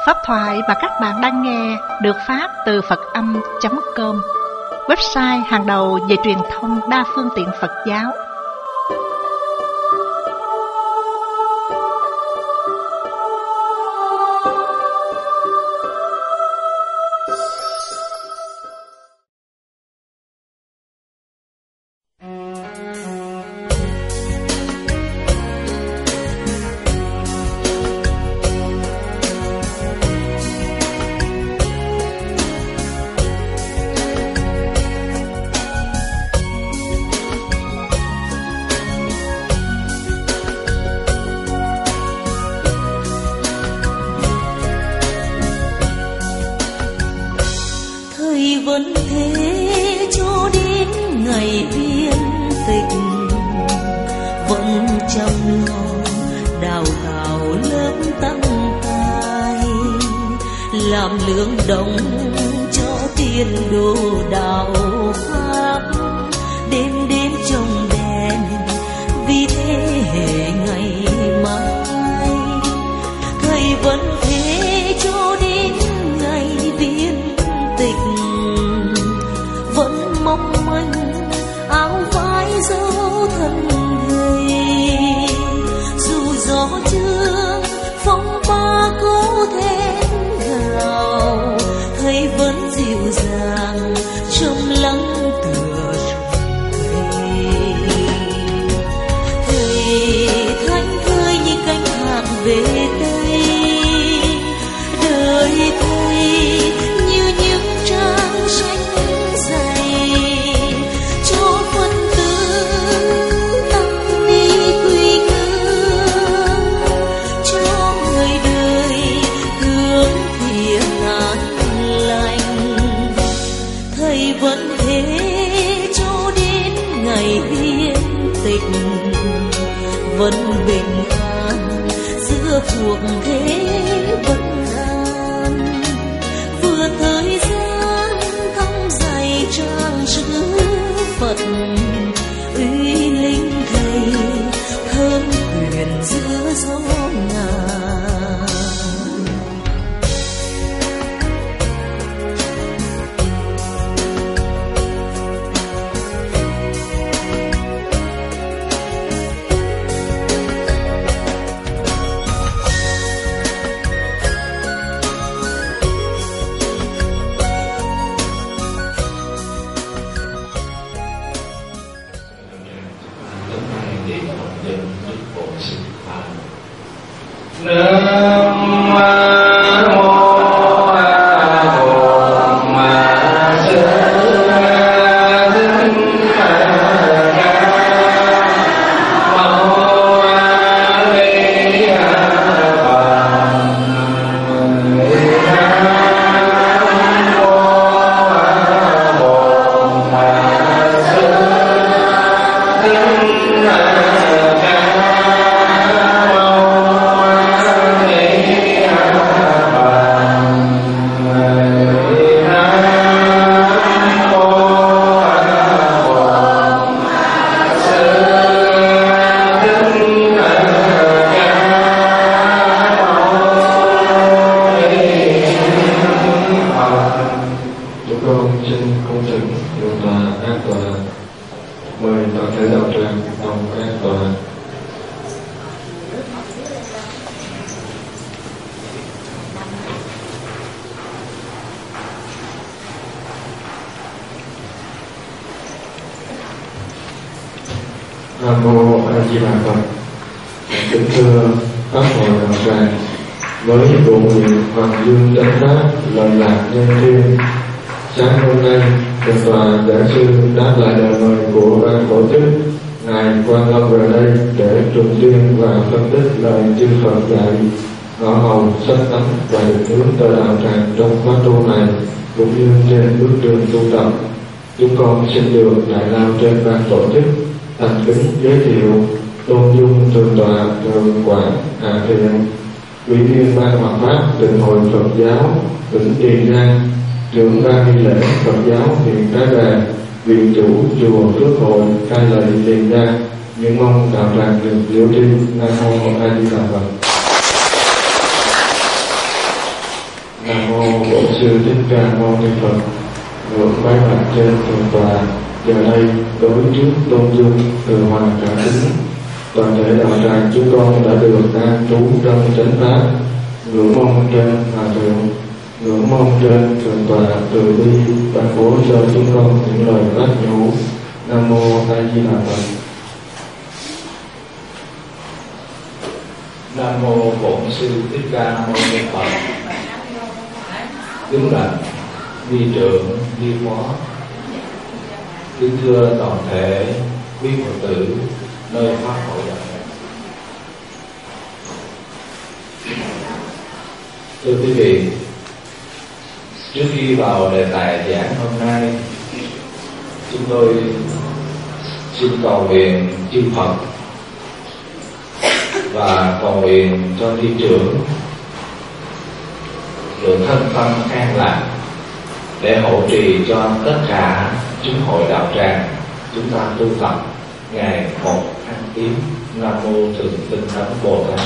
Pháp thoại mà các bạn đang nghe được phát từ Phật-âm.com, website hàng đầu về truyền thông đa phương tiện Phật giáo. Vẫn thế cho đến ngày yên tịch, vẫn chăm lo đào tạo lớp tăng tài, làm lương đồng cho tiền đồ đạo pháp, đêm đêm trông đèn vì thế hệ ngày mai. Thầy vẫn thế cho đến ngày viên tịch, vẫn mong manh áo vải dấu thân thầy. Dù gió chưa phong ba cố thét gào, thầy vẫn dịu dàng trầm lắng tựa thầy. Thầy thanh thơi như cánh hạc về Tây, đời thầy như những trang sách dày cho Phật tử tăng ni quy cương, cho người đời hướng thiện an lành. Thầy vẫn thế cho đến ngày yên tịch, vẫn bình an giữa cuộc thế bất an. Vừa thời gian thăm dạy trang chữ Phật, uy linh thầy thơm huyền giữa gió ngàn. Nam mô A Di Đà Phật. Kính thưa các hội đạo tràng, với bộ nguyện Hoàng Dương chánh pháp lợi lạc nhân thiên, sáng hôm nay thượng tọa giảng sư đáp lại lời mời của ban tổ chức ngài quan tâm về đây để trùng tuyên và phân tích lời chư Phật dạy, ngõ hầu sách tánh và định hướng tới đạo tràng trong khóa tu này cũng như trên bước đường tu tập. Chúng con xin được đại lao trên ban tổ chức thành kính giới thiệu Tôn Dung Thượng tọa Thượng Quảng Hạ Thiện, Ủy viên ban Hòa pháp Tịnh hội Phật giáo tỉnh Tiền Giang, trưởng ban nghi lễ Phật giáo huyện Cái Bè, viện chủ chùa Phước Hội Cai Lậy Tiền Giang. Những mong đạo tràng được diệu tri. Nam mô A Di Đà Phật. Nam mô Bổn Sư Thích Ca Mâu Ni Phật. Ngưỡng bái mặt trên thượng tọa, giờ đây đối trước tôn dung từ hoàng cả kính, toàn thể đạo tràng chúng con đã được an trú trong chánh pháp. Ngưỡng mong trên hòa thượng, ngưỡng mong trên thượng tọa từ bi ban bố cho chúng con những lời phát nhủ. Nam mô A Di Đà Phật. Nam mô Bổn Sư Thích Ca Mâu Ni Phật. Kính bạch ni trưởng, ni phó, kính thưa toàn thể quý Phật tử nơi pháp hội đạo này. Thưa quý vị, trước khi vào đề tài giảng hôm nay, chúng tôi xin cầu nguyện chư Phật và cầu nguyện cho ni trưởng được thân tâm an lạc để hộ trì cho tất cả chúng hội đạo tràng chúng ta tu tập ngày một tháng 9. Nam mô Thượng Tinh Tấn Bồ Tát.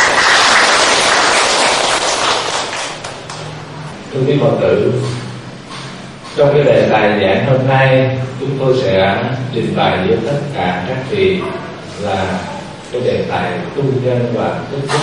Thưa quý Phật tử, trong cái đề tài giảng hôm nay, chúng tôi sẽ trình bày với tất cả các vị là cái đề tài tu nhân và tích đức.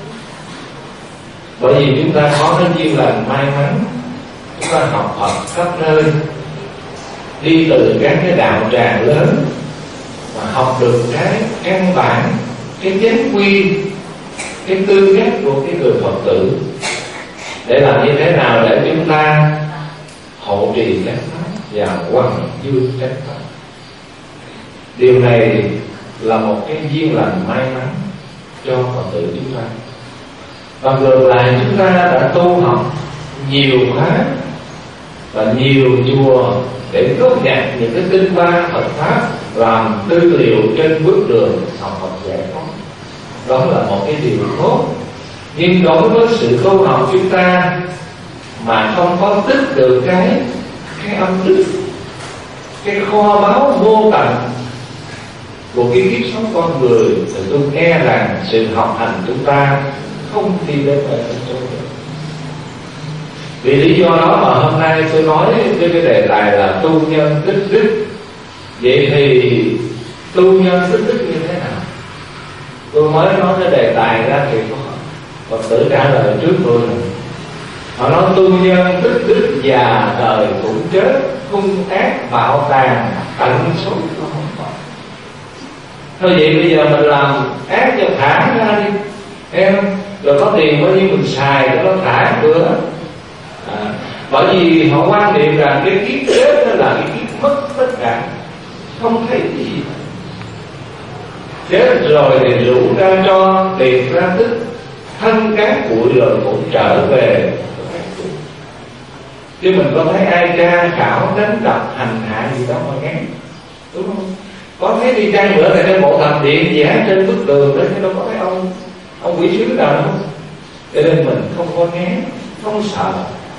Bởi vì chúng ta có cái duyên lành may mắn, chúng ta học Phật khắp nơi, đi từ các cái đạo tràng lớn mà học được cái căn bản, cái chánh quy, cái tư cách của cái người Phật tử, để làm như thế nào để chúng ta hộ trì chánh pháp và hoằng dương chánh pháp. Điều này là một cái duyên lành may mắn cho Phật tử chúng ta. Và ngược lại, chúng ta đã tu học nhiều khóa và nhiều chùa để góp nhặt những cái kinh văn Phật pháp làm tư liệu trên bước đường học Phật giải thoát. Đó là một cái điều tốt. Nhưng đối với sự tu học chúng ta mà không có tích được cái âm đức, cái kho báu vô tận của cái kiếp sống con người, thì tôi nghe rằng sự học hành chúng ta không đi đến nơi đến chỗ được. Vì lý do đó mà hôm nay tôi nói cái đề tài là tu nhân tích đức. Vậy thì tu nhân tích đức như thế nào? Tôi mới nói cái đề tài ra thì có Phật tử trả lời trước tôi rồi. Họ nói tu nhân tích đức già đời cũng chết, hung ác bạo tàn tận số không còn. Thôi vậy bây giờ mình làm ác cho thả ra đi em, rồi có tiền bao nhiêu mình xài cho nó thả bữa. Bởi vì họ quan niệm rằng cái kiếp chết đó là cái kiếp mất tất cả, không thấy gì. Chết rồi thì rủ ra cho tiền ra tức, thân cán bụi rồi cũng trở về. Chứ mình có thấy ai tra khảo đánh đập hành hạ gì đâu mà ngán, đúng không? Có thấy đi chăng nữa là cái bộ thập điện vẽ trên bức tường đó, chứ đâu có thấy ông quỷ sứ nào đâu. Cho nên mình không có ngán, không sợ.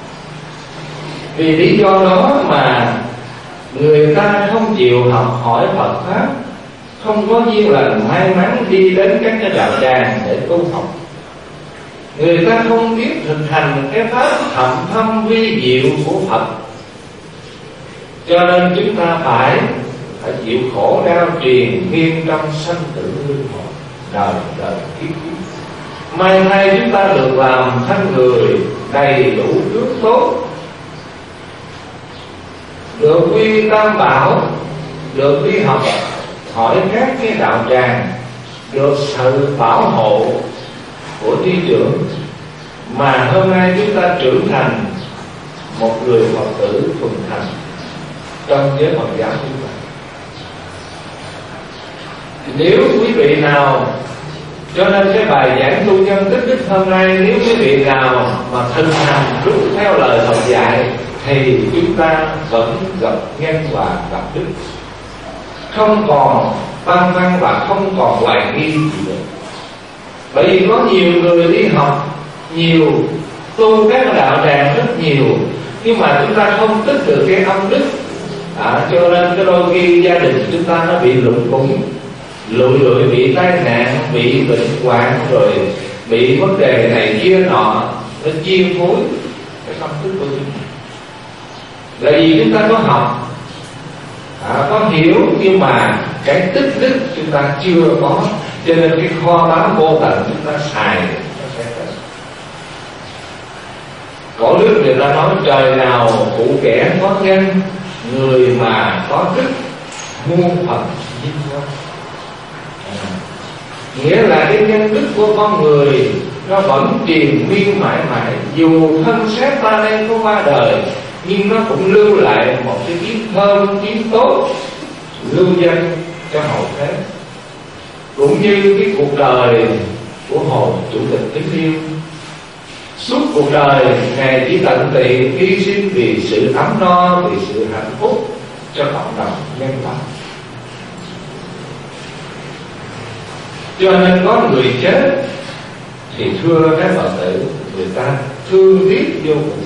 Vì lý do đó mà người ta không chịu học hỏi Phật pháp, không có duyên lành may mắn đi đến các cái đạo tràng để tu học. Người ta không biết thực hành cái pháp thậm thâm vi diệu của Phật, cho nên chúng ta phải chịu khổ đau triền miên trong sanh tử luân hồi, đời đời kiếp kiếp. May thay chúng ta được làm thân người đầy đủ phước tốt, được quy tam bảo, được đi học hỏi các cái đạo tràng, được sự bảo hộ của tri trưởng, mà hôm nay chúng ta trưởng thành một người Phật tử thuần thành trong giới Phật giáo chúng ta. Nếu quý vị nào, cho nên cái bài giảng tu nhân tích đức hôm nay, nếu quý vị nào mà thực hành đúng theo lời Phật dạy thì chúng ta vẫn gặp nhân và gặp đức, không còn băn khoăn và không còn hoài nghi gì nữa. Bởi vì có nhiều người đi học nhiều, tu các đạo tràng rất nhiều, nhưng mà chúng ta không tích được cái âm đức, cho nên cái đôi khi gia đình chúng ta nó bị lụng cúng, lụi bị tai nạn, bị bệnh hoạn, rồi bị vấn đề này kia nọ, nó chi phối, Là vì chúng ta có học, có hiểu, nhưng mà cái tích đức chúng ta chưa có, cho nên cái kho báu vô tận chúng ta xài nó sẽ hết. Có nước người ta nói trời nào phụ kẻ có nhân, người mà có đức muôn phần vinh quang. Nghĩa là cái nhân đức của con người nó vẫn triền miên mãi mãi, dù thân xác ta đây có qua đời, nhưng nó cũng lưu lại một cái tiếng thơm, tiếng tốt, lưu danh cho hậu thế. Cũng như cái cuộc đời của Hồ Chủ tịch kính yêu, suốt cuộc đời Ngài chỉ tận tụy hy sinh vì sự ấm no, vì sự hạnh phúc cho cộng đồng nhân loại. Cho nên có người chết thì thưa các Phật tử, người ta thương tiếc vô cùng.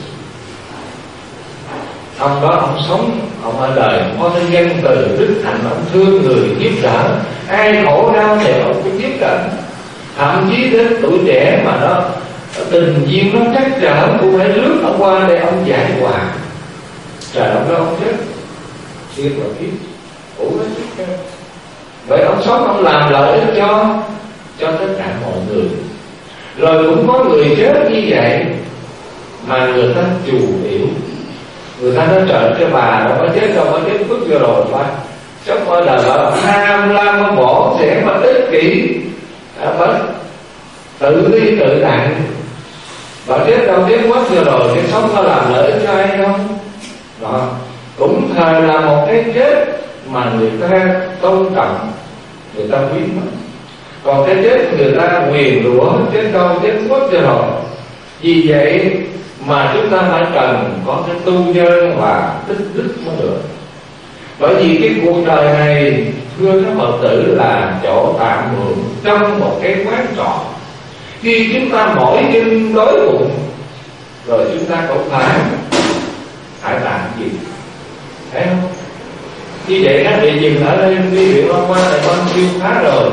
Ông đó ông sống, ông ở đời có cái nhân từ đức hạnh, ông thương người giúp đỡ, ai khổ đau thì ông cũng giúp đỡ. Thậm chí đến tuổi trẻ mà nó tình duyên nó trắc trở, cũng phải rước ông qua để ông giải hòa. Trời, ông đó ông chết thiệt là kiếp, ủ nó chết. Vậy ông sống ông làm lợi ích cho tất cả mọi người. Rồi cũng có người chết như vậy mà người ta chủ yếu, người ta nói trời, cái bà đâu có chết đâu, có chết phước vừa rồi mà sống ở đời bà tham lam bỏ sẻ mà ích kỷ, bà tự đi tự đặng, bà chết đâu chết mất vừa rồi, cái sống có làm lợi ích cho ai không? Đó cũng thời là một cái chết mà người ta tôn trọng, người ta quý mất. Còn cái chết người ta nguyền rủa, chết đâu chết mất rồi. Vì vậy mà chúng ta phải cần có cái tu nhân và tích đức mới được. Bởi vì cái cuộc đời này, thưa các Phật tử, là chỗ tạm mượn trong một cái quán trọ. Khi chúng ta mỏi chân đói bụng rồi chúng ta cũng phải làm gì, thấy không? Như vậy các vị dừng ở đây đi viện Long Hoa này con siêu khá rồi.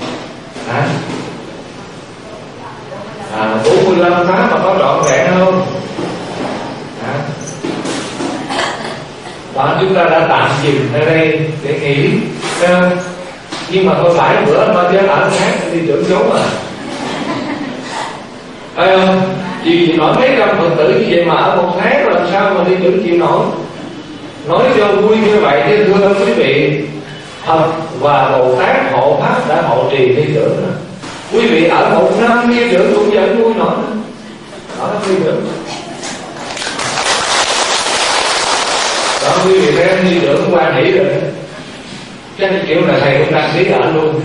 45 tháng mà có trọn vẹn không? Đó, chúng ta đã tạm dừng ở đây để nghỉ, thấy không? Nhưng mà thôi 7 bữa mà chơi ở khác đi trưởng chốn à, thấy không? Vì nói mấy trăm Phật tử như vậy mà ở một tháng làm sao mà đi trưởng chịu nổi. Nói cho vui như vậy chứ thưa quý vị, Phật và Bồ Tát hộ pháp đã hộ trì đi trưởng rồi. Quý vị ở một năm đi trưởng cũng vẫn vui nổi. Đó là đi trưởng. Đó, quý vị thấy đi trưởng qua nghỉ rồi. Chắc kiểu là thầy cũng đăng ký ở luôn.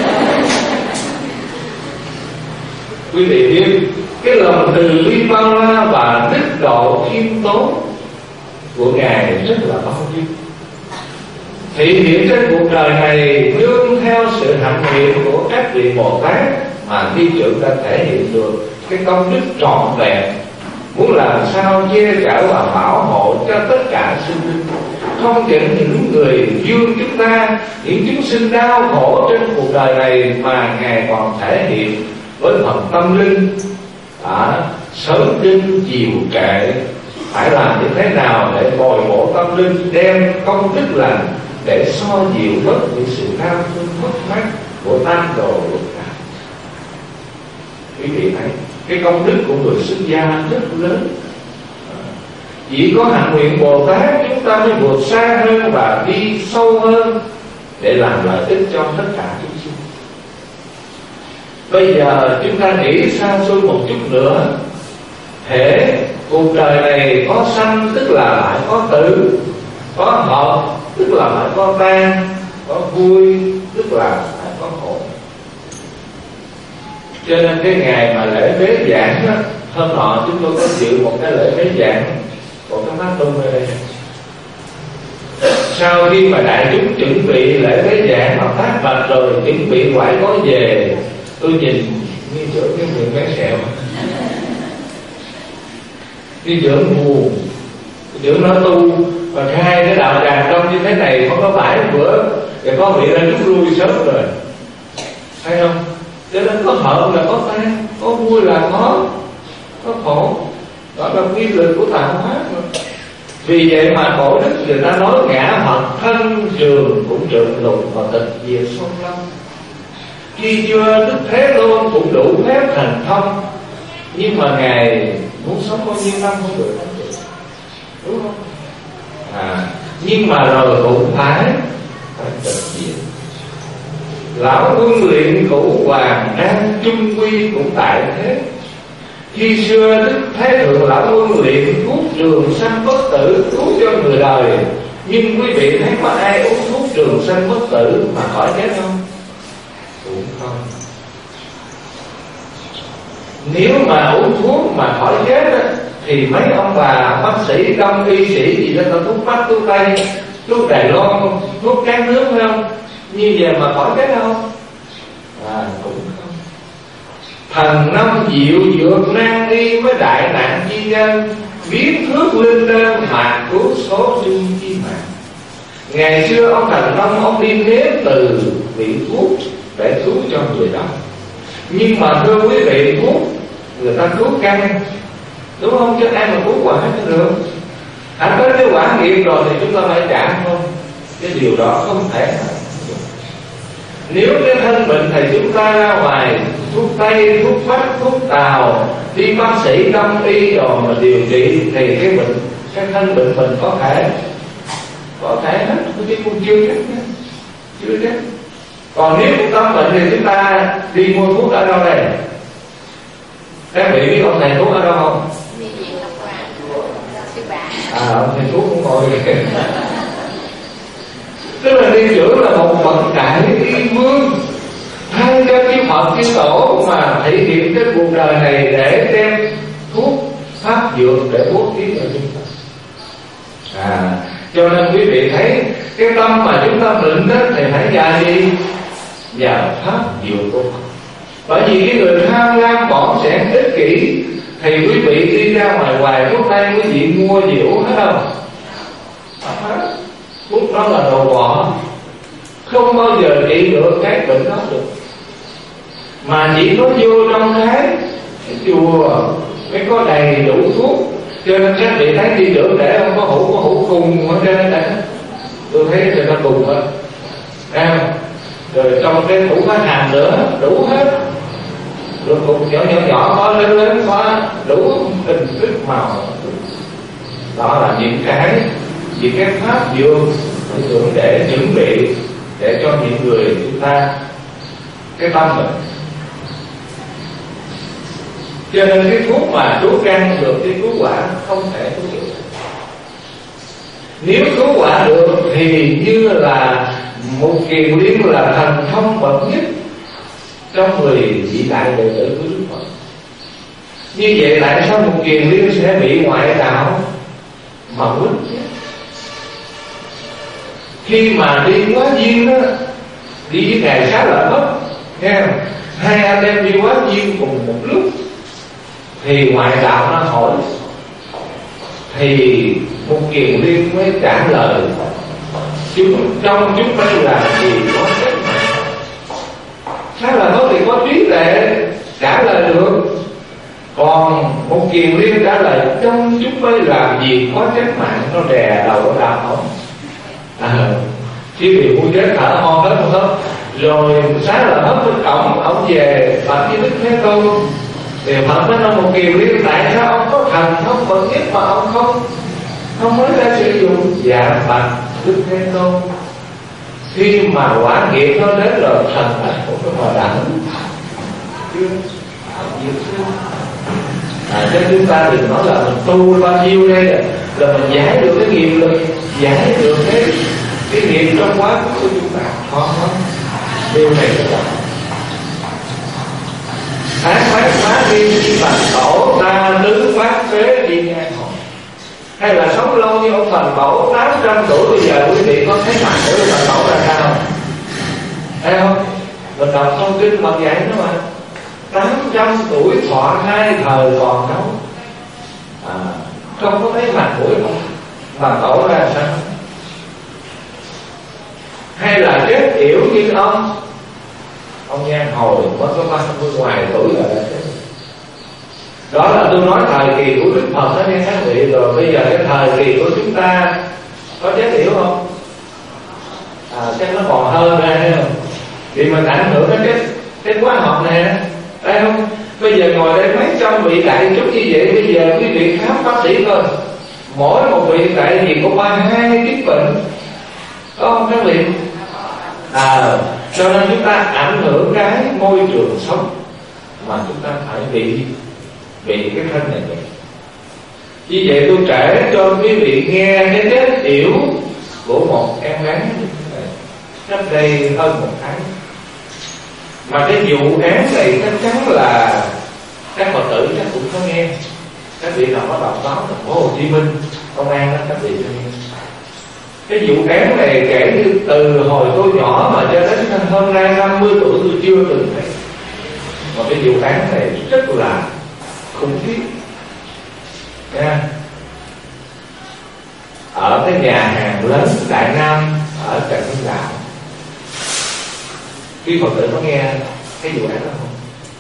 Quý vị biết cái lòng từ bi bao la và đức độ khiêm tốn của Ngài rất là bao nhiêu, thị hiện trên cuộc đời này nương theo sự hạnh nguyện của các vị Bồ Tát mà Thi Trưởng đã thể hiện được cái công đức trọn vẹn, muốn làm sao che chở và bảo hộ cho tất cả sinh linh, không những những người dương chúng ta, những chúng sinh đau khổ trên cuộc đời này, mà Ngài còn thể hiện với phần tâm linh, sớm tinh chiều trễ, phải làm như thế nào để bồi bổ tâm linh, đem công đức lành để so dịu bớt những sự đau thương mất mát của tam đồ lục đạo. Quý vị thấy cái công đức của người xuất gia rất lớn. Chỉ có hạnh nguyện Bồ Tát chúng ta mới vượt xa hơn và đi sâu hơn để làm lợi ích cho tất cả chúng sinh. Bây giờ chúng ta nghĩ xa xôi một chút nữa, thể cuộc đời này có sanh tức là lại có tử, có hợp tức là lại có tan, có vui tức là lại có khổ. Cho nên cái ngày mà lễ bế giảng đó, hôm nọ chúng tôi có dự một cái lễ bế giảng của các bác tu ở đây. Sau khi mà đại chúng chuẩn bị lễ bế giảng mà phát bạch rồi, chuẩn bị quải gói về, tôi nhìn như chỗ cái miệng bé sẹo. Đi dưỡng buồn, dưỡng nó tu và khai cái đạo tràng trong như thế này không có 7 bữa thì có vị đã rút lui sớm rồi, thấy không? Cho nên có hận là có tan, có vui là có khổ. Đó là quy luật của tạo hóa rồi. Vì vậy mà cổ đức người ta nói ngã Phật thân trường cũng trượng lục và tịch diệt sông lâm. Khi chưa Đức Thế Tôn cũng đủ phép thành thông, nhưng mà Ngài muốn sống bao nhiêu năm không được, đúng không? Nhưng mà rồi cũng phải tịch diệt. Lão Quân Luyện Cửu Hoàng đang chung quy cũng tại thế. Khi xưa Đức Thế Thượng Lão Quân Luyện thuốc trường sanh bất tử, thuốc cho người đời. Nhưng quý vị thấy có ai uống thuốc trường sanh bất tử mà khỏi chết không? Cũng không. Nếu mà uống thuốc mà khỏi chết thì mấy ông bà bác sĩ, đông y sĩ gì đó, thuốc Bắc, thuốc Tây, thuốc Đài Loan, thuốc các nước phải không? Như vậy mà khỏi chết không? Cũng không. Thần năm diệu dược nan y với đại nạn chi nhân, biến thước linh đơn mạc cứu số sinh chi mạng. Ngày xưa ông Thần Nông ông đi nếm từ vị thuốc để cứu cho người đó. Nhưng mà thưa quý vị, thuốc người ta cứu căn, đúng không? Chứ ai mà cứu quả cho được. Tới cái quả nghiệp rồi thì chúng ta phải trả thôi. Cái điều đó không thể nào. Nếu cái thân bệnh thì chúng ta ra ngoài thuốc Tây, thuốc Bắc, thuốc Tàu, đi bác sĩ đông y rồi mà điều trị thì cái bệnh, cái thân bệnh mình có thể hết, chứ cũng chưa chắc nha, chưa chắc. Còn nếu cái tâm bệnh thì chúng ta đi mua thuốc ở đâu đây? Các vị biết ông thầy thuốc ở đâu không? Ông thầy thuốc cũng ngồi tức là đi chữa là một bậc đại y vương, thay cho chư Phật chư Tổ mà thể hiện cái cuộc đời này để đem thuốc pháp dược để bố thí cho chúng ta. Cho nên quý vị thấy cái tâm mà chúng ta bệnh đó thì phải nhờ gì? Nhờ pháp dược của Phật. Bởi vì cái người tham lam bỏng sẻn ích kỷ thì quý vị đi ra ngoài thuốc Tây quý vị mua gì uống hết không? Thuốc đó là đồ bỏ, không bao giờ trị được cái bệnh đó được. Mà chỉ có vô trong cái chùa mới có đầy đủ thuốc. Cho nên các vị thấy đi được để không có hũ cùng ở trên đây. Tôi thấy người ta cùng hết. Rồi trong cái tủ có hàng nữa đủ hết. Rồi cục nhỏ có lớn có đủ hình thức màu. Đó là những cái pháp dược để chuẩn bị để cho những người chúng ta cái tâm mình. Cho nên cái thuốc mà cứu căn được thì cứu quả không thể cứu được. Nếu cứu quả được thì như là một Kiền Liên là thần thông bậc nhất trong 10 vị đại đệ tử của Đức Phật. Như vậy tại sao một Kiền Liên sẽ bị ngoại đạo mà quýt chứ? Khi mà đi Quá Duyên đó, đi với Ngài Xá Lợi Phất, nghe không? Hai anh em đi Quá Duyên cùng một lúc thì ngoại đạo nó hỏi, thì một Kiền Liên mới trả lời: trong chúng đây là gì có chết mạng. Xá Lợi Phất thì có trí tuệ trả lời được. Còn một Kiền Liên trả lời: trong chúng đây làm gì có chết mạng. Nó đè đầu nó đạp ổng. Khi vì muốn chết thở ho hết không hết. Rồi Xá Lợi Phất bên cổng, ông về bạch với Đức Thế Tôn. Thì Phật mới nói: một Kiền Liên, tại sao ông có thần thông bậc nhất mà ông không mới ra sử dụng? Dạ bạch Đức Thế Tôn, khi mà quả nghiệp nó đến rồi thần đã cũng có mà đẳng chưa cho chúng ta đừng nói là mình tu bao nhiêu đây là mình giải được cái nghiệp lực, giải được cái nghiệp trong quá khứ của chúng ta. Không, điều này là tháng phát phá đi Phật Tổ, ta đứng phát phế đi ngang hồ. Hay là sống lâu như ông Phật Tổ 800 tuổi, bây giờ quý vị có thấy mặt của Phật Tổ ra sao không? Thấy không? Mình đọc thông kinh Phật dạy nó mà 800 tuổi thọ 2 thời còn đâu. Không có thấy mặt mũi Phật Tổ ra sao? Hay là chết yểu như ông Nhan Hồi mới có 30 ngoài tuổi rồi. Đó là tôi nói thời kỳ của Đức Phật đó nghe các vị, rồi bây giờ cái thời kỳ của chúng ta có chết hiểu không? Chắc nó còn hơn ra hay không? Vì mình ảnh hưởng đến cái khóa học này, thấy không? Bây giờ ngồi đây mấy trăm vị đại chúng như vậy, bây giờ quý vị khám bác sĩ thôi, mỗi một vị tại vì có 32 kiếp bệnh, có không các vị? Cho nên chúng ta ảnh hưởng cái môi trường sống mà chúng ta phải bị cái thân này vậy. Vì vậy tôi kể cho quý vị nghe cái chết yểu của một em gái cách đây hơn một tháng. Mà cái vụ án này chắc chắn là các Phật tử chắc cũng có nghe. Các vị nào có đọc báo Thành phố Hồ Chí Minh, công an đó các vị có nghe. Cái vụ án này kể như từ hồi tôi nhỏ mà cho đến hôm nay 50 tuổi tôi chưa từng thấy. Mà cái vụ án này rất là khủng khiếp nha. Ở cái nhà hàng lớn Đại Nam ở Trần Hưng Đạo, quý Phật tử có nghe cái vụ án đó không?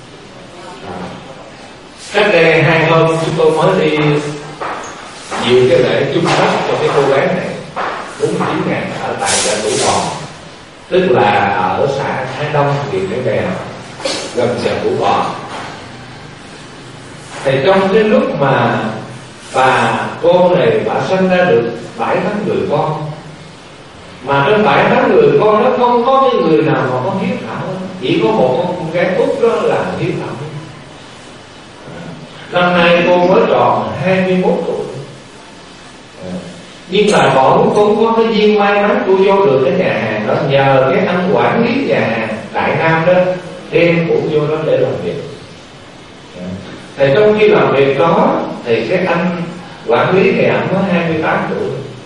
Cách đây 2 hôm chúng tôi mới đi dự cái lễ chung thắp cho cái cô bé này 49.000 ở tại chợ Thủ Bò, tức là ở xã Thái Đông, huyện Cái Bè, gần chợ Thủ Bò. Thì trong cái lúc mà cô này bà sinh ra được 7-8 người con, mà trên 7-8 người con nó không có cái người nào mà có hiếu thảo, chỉ có một con gái út đó là hiếu thảo. Năm nay cô mới tròn 21 tuổi, nhưng mà bọn cô có cái duyên may mắn cô vô được cái nhà hàng đó nhờ cái anh quản lý nhà hàng Đại Nam đó đem cô vô đó để làm việc. Thì trong khi làm việc đó thì cái anh quản lý thì anh có 28 tuổi.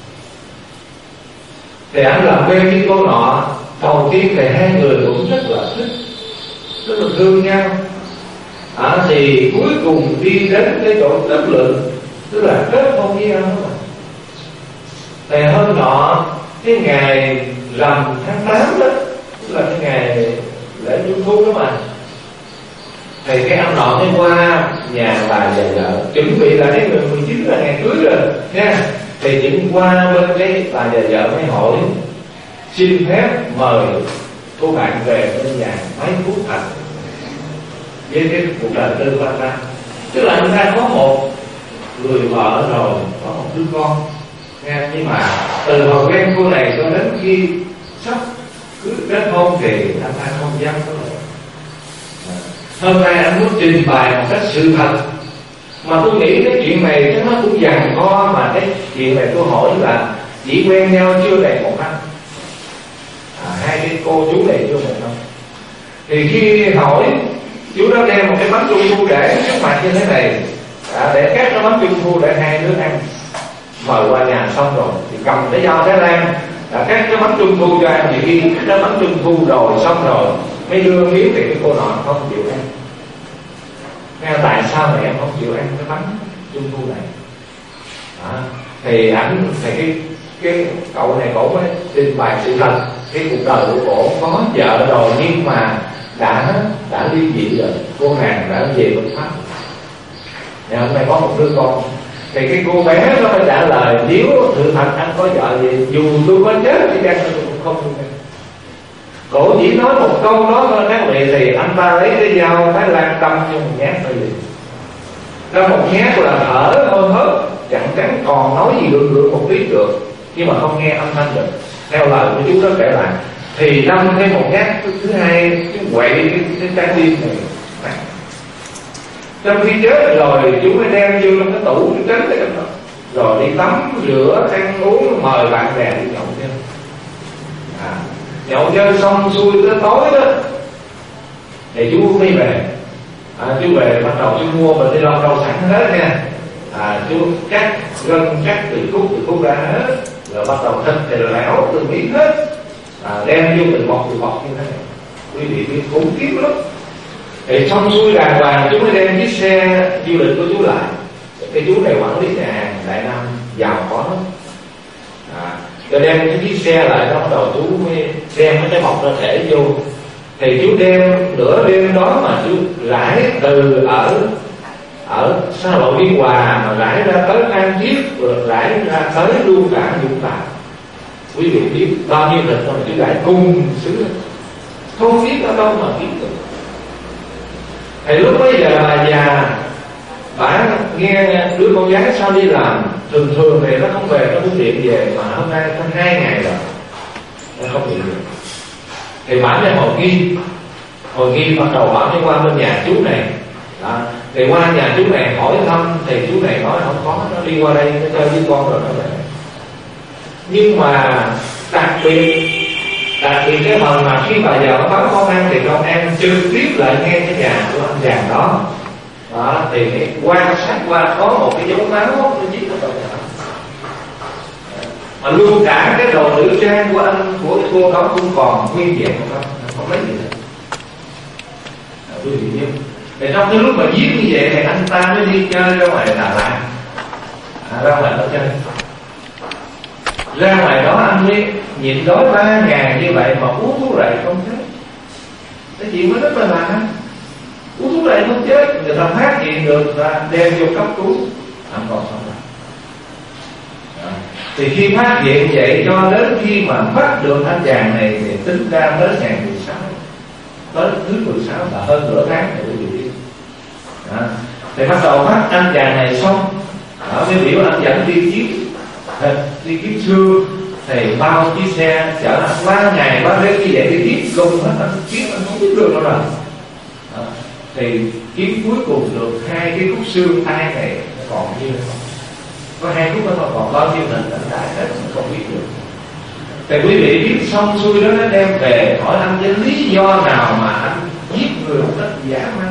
Thì anh làm quen với cô nọ, đầu tiên thì hai người cũng rất là thích, rất là thương nhau. Thì cuối cùng đi đến cái chỗ chất lượng, tức là kết hôn với nhau đó. Thì hôm nọ cái ngày rằm tháng 8 đó, tức là cái ngày lễ Trung Thu đó mà, thì cái anh nọ mới qua nhà bà và vợ chuẩn bị là cái người 19 là ngày cưới rồi nha. Thì chuẩn qua bên cái bà và vợ mới hỏi xin phép mời cô bạn về bên nhà mấy phút thật với cái cuộc đời tư của anh ta. Tức là anh ta có một người vợ rồi, có một đứa con nha. Nhưng mà từ hồi quen cô này cho đến khi sắp cứ kết hôn thì anh ta không dám có lời. Hôm nay anh muốn trình bày một cách sự thật, mà tôi nghĩ cái chuyện này chắc nó cũng giằng co. Mà cái chuyện này tôi hỏi là chỉ quen nhau chưa đầy 1 năm, hai cái cô chú này chưa 1 năm. Thì khi hỏi, chú đó đem một cái bánh trung thu để trước mặt như thế này, để cắt cái bánh trung thu để hai đứa ăn. Mời qua nhà xong rồi thì cầm cái dao thái lan cắt cái bánh trung thu cho ăn. Thì khi cắt cái bánh trung thu rồi xong rồi mới đưa miếng thì cái cô nọ không chịu ăn. Nghe tại sao mà em không chịu ăn cái bánh trung thu này? Thì ảnh thì cái cậu này cổ mới trình bày sự thật. Cái cuộc đời của cổ có vợ rồi nhưng mà đã ly dị rồi, cô nàng đã về Phật pháp. Ngày hôm nay có một đứa con. Thì cái cô bé nó mới trả lời nếu sự thật anh có vợ gì, dù tôi có chết thì chắc tôi cũng không thương em. Cổ chỉ nói một câu đó thôi các vị, thì anh ta lấy cái dao Thái Lan đâm cho một nhát thôi gì. Đâm một nhát là thở hơi hớt, chẳng chắn còn nói gì được một tí được, nhưng mà không nghe âm thanh được. Theo lời của chú đó kể lại, thì đâm thêm một nhát thứ hai, chú quậy cái trái tim này. Trong khi chết rồi chú mới đem vô trong cái tủ, chú tránh cái đó, rồi đi tắm rửa ăn uống, mời bạn bè đi nhậu chơi. Nhậu chơi xong xuôi tới tối đó thì chú mới về. Chú về bắt đầu chú mua mình đi lon rau sẵn hết nha. Chú cắt gân cắt từ khúc ra hết, rồi bắt đầu thịt thì lẻo từ miếng hết, đem vô từng bọc như thế này. Quý vị biết khủng khiếp lắm. Thì xong xuôi đàng hoàng chú mới đem chiếc xe du lịch của chú lại. Cái chú này quản lý nhà hàng Đại Nam giàu có lắm. Rồi đem cái chiếc xe lại đó, bắt đầu chú mới đem cái bọc ra thể vô. Thì chú đem nửa đêm đó mà chú rải từ ở ở xã hội Biên Hòa mà rải ra tới Phan Thiết, rồi rải ra tới luôn cả Vũng Tàu. Quý vị biết bao nhiêu thịt mà cứ rải cùng xứ, không biết ở đâu mà kiếm được. Thì lúc bấy giờ bà già, bà nghe đứa con gái sao đi làm, thường thường thì nó không về, nó bưu điện về, mà hôm nay có 2 ngày rồi nó không về được. Thì bà mới hồi ghi bắt đầu bảo đi qua bên nhà chú này đó. Thì qua nhà chú này hỏi thăm, thì chú này nói không có, nó đi qua đây nó chơi với con rồi nó về. Nhưng mà đặc biệt cái phần mà khi bà già nó báo công an thì công an trực tiếp lại nghe cái nhà của anh chàng đó. Đó, thì cái quan sát qua có một cái dấu máu nó viết ở đầu nhà, mà luôn cả cái đồ nữ trang của anh của cô đó cũng còn nguyên vẹn, không lấy gì hết. Quý vị biết, thì trong cái lúc mà viết như vậy thì anh ta mới đi chơi ra ngoài Đà Lạt, ra ngoài đó chơi. Ra ngoài đó anh mới nhịn đói 3 ngày như vậy mà uống thuốc rậy không chết. Cái chuyện nó rất là lạ. Uống thuốc rậy không chết, người ta phát hiện được là đem vô cấp cứu, anh còn sống lại. Thì khi phát hiện vậy cho đến khi mà bắt được anh chàng này thì tính ra tới ngày 16, tới thứ 16 là hơn nửa tháng để quý vị biết. Thì bắt đầu bắt anh chàng này xong, ở cái biểu anh dẫn đi kiếm xương, thì bao chiếc xe chở anh 3 ngày 3 đêm như vậy đi kiếm cùng hết, anh kiếm anh không biết được đâu rồi. Thì kiếm cuối cùng được 2 cái khúc xương tay này còn như có 2 khúc đó, còn bao nhiêu hình ảnh đại hết không biết được. Thì quý vị biết xong xuôi đó, nó đem về hỏi anh cái lý do nào mà anh giết người một cách dã man.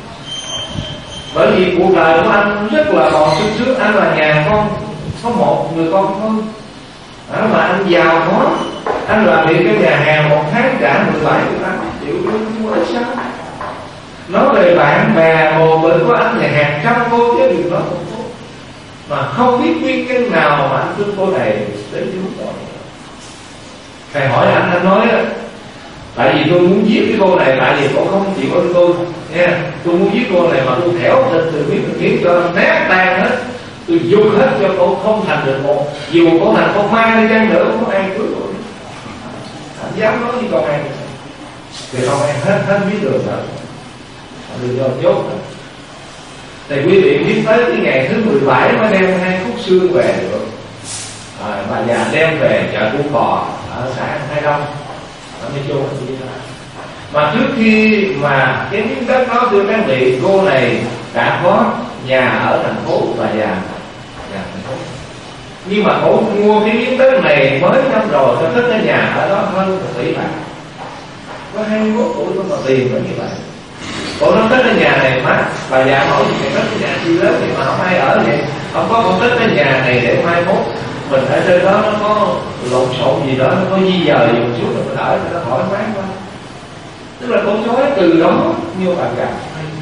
Bởi vì cuộc đời của anh rất là còn sung sướng, anh là nhà con có một người con thôi, mà anh giàu có, anh làm việc cái nhà hàng một tháng trả 17 triệu mua ít sao. Nói về bạn bè hồ bệnh của anh là hàng trăm cô chứ đừng nói một cô, mà không biết nguyên nhân nào mà anh thương cô này đến cái mức độ. Thầy hỏi anh nói tại vì tôi muốn giết cái cô này, tại vì cô không chịu ơn tôi nha, tôi muốn giết cô này mà tôi thẻo thịt từ biết khiến cho nát tan hết, tôi dùng hết cho cô không thành được một, dù cô thành con ma đi chăng nữa không có ai cưới cô. Anh dám nói với con ai thì con ai hết biết được rồi, được cho chốt rồi. Thì quý vị biết tới cái ngày thứ 17 mới đem 2 khúc xương về được. Bà già đem về chợ Củ Cò ở xã Hai Đông ở Mỹ Châu. Mà trước khi mà cái miếng đất đó thưa các vị, cô này đã có nhà ở thành phố Bà Già, nhà thành phố. Nhưng mà cô mua cái miếng đất này mới năm rồi, cho tất cái nhà ở đó hơn 1 tỷ bạc. Có 21 tuổi thôi mà tiền nó như vậy. Cô nói tới cái nhà này mát, bà già hỏi gì cái nhà chi lớn thì mà không ai ở vậy, không có con tích cái nhà này để mai mốt mình ở trên đó nó có lộn xộn gì đó, nó có di dời dùng chút rồi mình ở cho nó thoải mái quá. Tức là con chối từ đó như bà già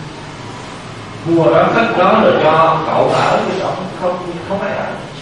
mua đó cất đó rồi cho cậu ở chứ không ai ở.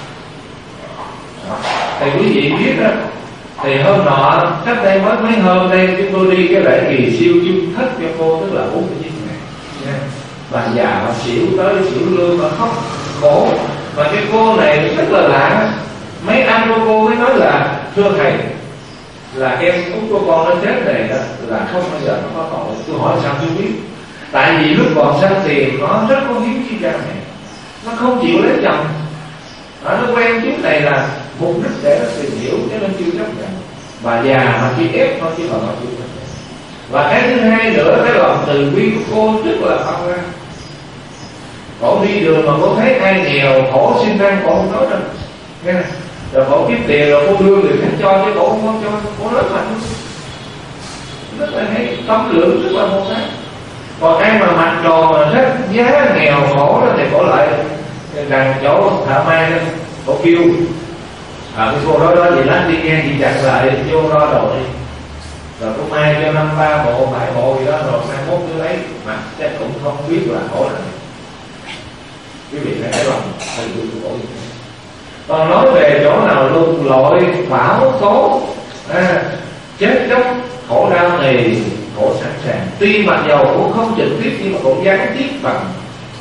Thì quý vị biết đó, thì hôm nọ cách đây mấy hôm đây chúng tôi đi cái lễ kỳ siêu chung thất cho cô, tức là 49 ngày. Bà già bà xỉu tới xỉu lương mà khóc khổ. Mà cái cô này rất là lạ, mấy anh của cô mới nói là thưa thầy, là em út của con nó chết này đó là không bao giờ nó có tội. Tôi hỏi sao tôi biết, tại vì lúc còn sanh tiền nó rất có hiếu chi cha mẹ, nó không chịu lấy chồng, nó quen trước này là mục đích để nó tìm hiểu cho nên chưa chấp nhận. Bà già mà chỉ ép thôi chứ bà chưa chấp nhận. Và cái thứ hai nữa, cái lòng từ bi của cô rất là bao la. Cổ đi đường mà cô thấy ai nghèo khổ xin ăn cổ không nói đâu nghe. Rồi cổ kiếm tiền rồi cô đưa người khác cho chứ cổ không cho. Cô rất mạnh, rất là hay, tâm lượng rất là một sáng. Còn ai mà mặt tròn mà rất giá nghèo khổ đó thì cổ lại đằng chỗ thợ mai đó, cổ kêu cái cô đó gì lát đi nghe chị chặt lại vô đo đồ đi, rồi cô mai cho 5-3 bộ 7 bộ gì đó, rồi mai mốt cứ lấy mặt chắc cũng không biết là khổ là quý vị phải thấy lòng thầy của cổ gì. Còn nói về chỗ nào lụt lội bão tố chết chóc khổ đau này, khổ sẵn sàng. Tuy mặc dầu cũng không trực tiếp nhưng mà cũng gián tiếp bằng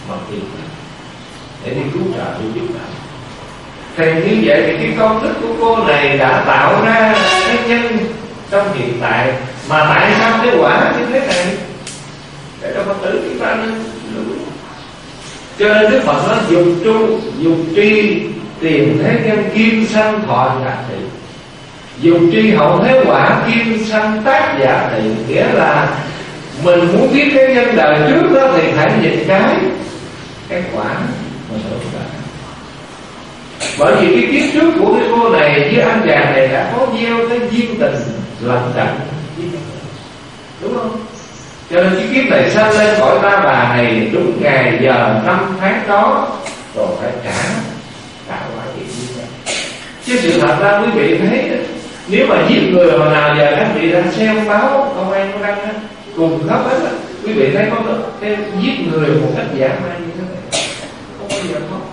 bằng tiền để đi cứu trợ đi giúp đỡ. Thì như vậy thì cái công đức của cô này đã tạo ra cái nhân trong hiện tại. Mà tại sao cái quả như thế này? Để cho Phật tử chúng ta nên lưu. Cho nên Đức Phật nói dục tri tiền thế nhân kim sanh thọ giả thị, dục tri hậu thế quả kim sanh tác giả thị. Nghĩa là mình muốn biết cái nhân đời trước đó thì phải nhìn cái quả mình hưởng ra. Bởi vì cái kiếp trước của cái cô này với anh chàng này đã có gieo cái duyên tình lận đận, đúng không? Cho nên cái kiếp này sanh lên cõi ta bà này đúng ngày giờ năm tháng đó rồi phải trả quả gì như vậy. Chứ sự thật ra quý vị thấy, nếu mà giết người hồi nào giờ các vị đang xem báo công an có đăng cùng khắp hết, quý vị thấy có cái giết người một cách dã man như thế này không bao giờ có.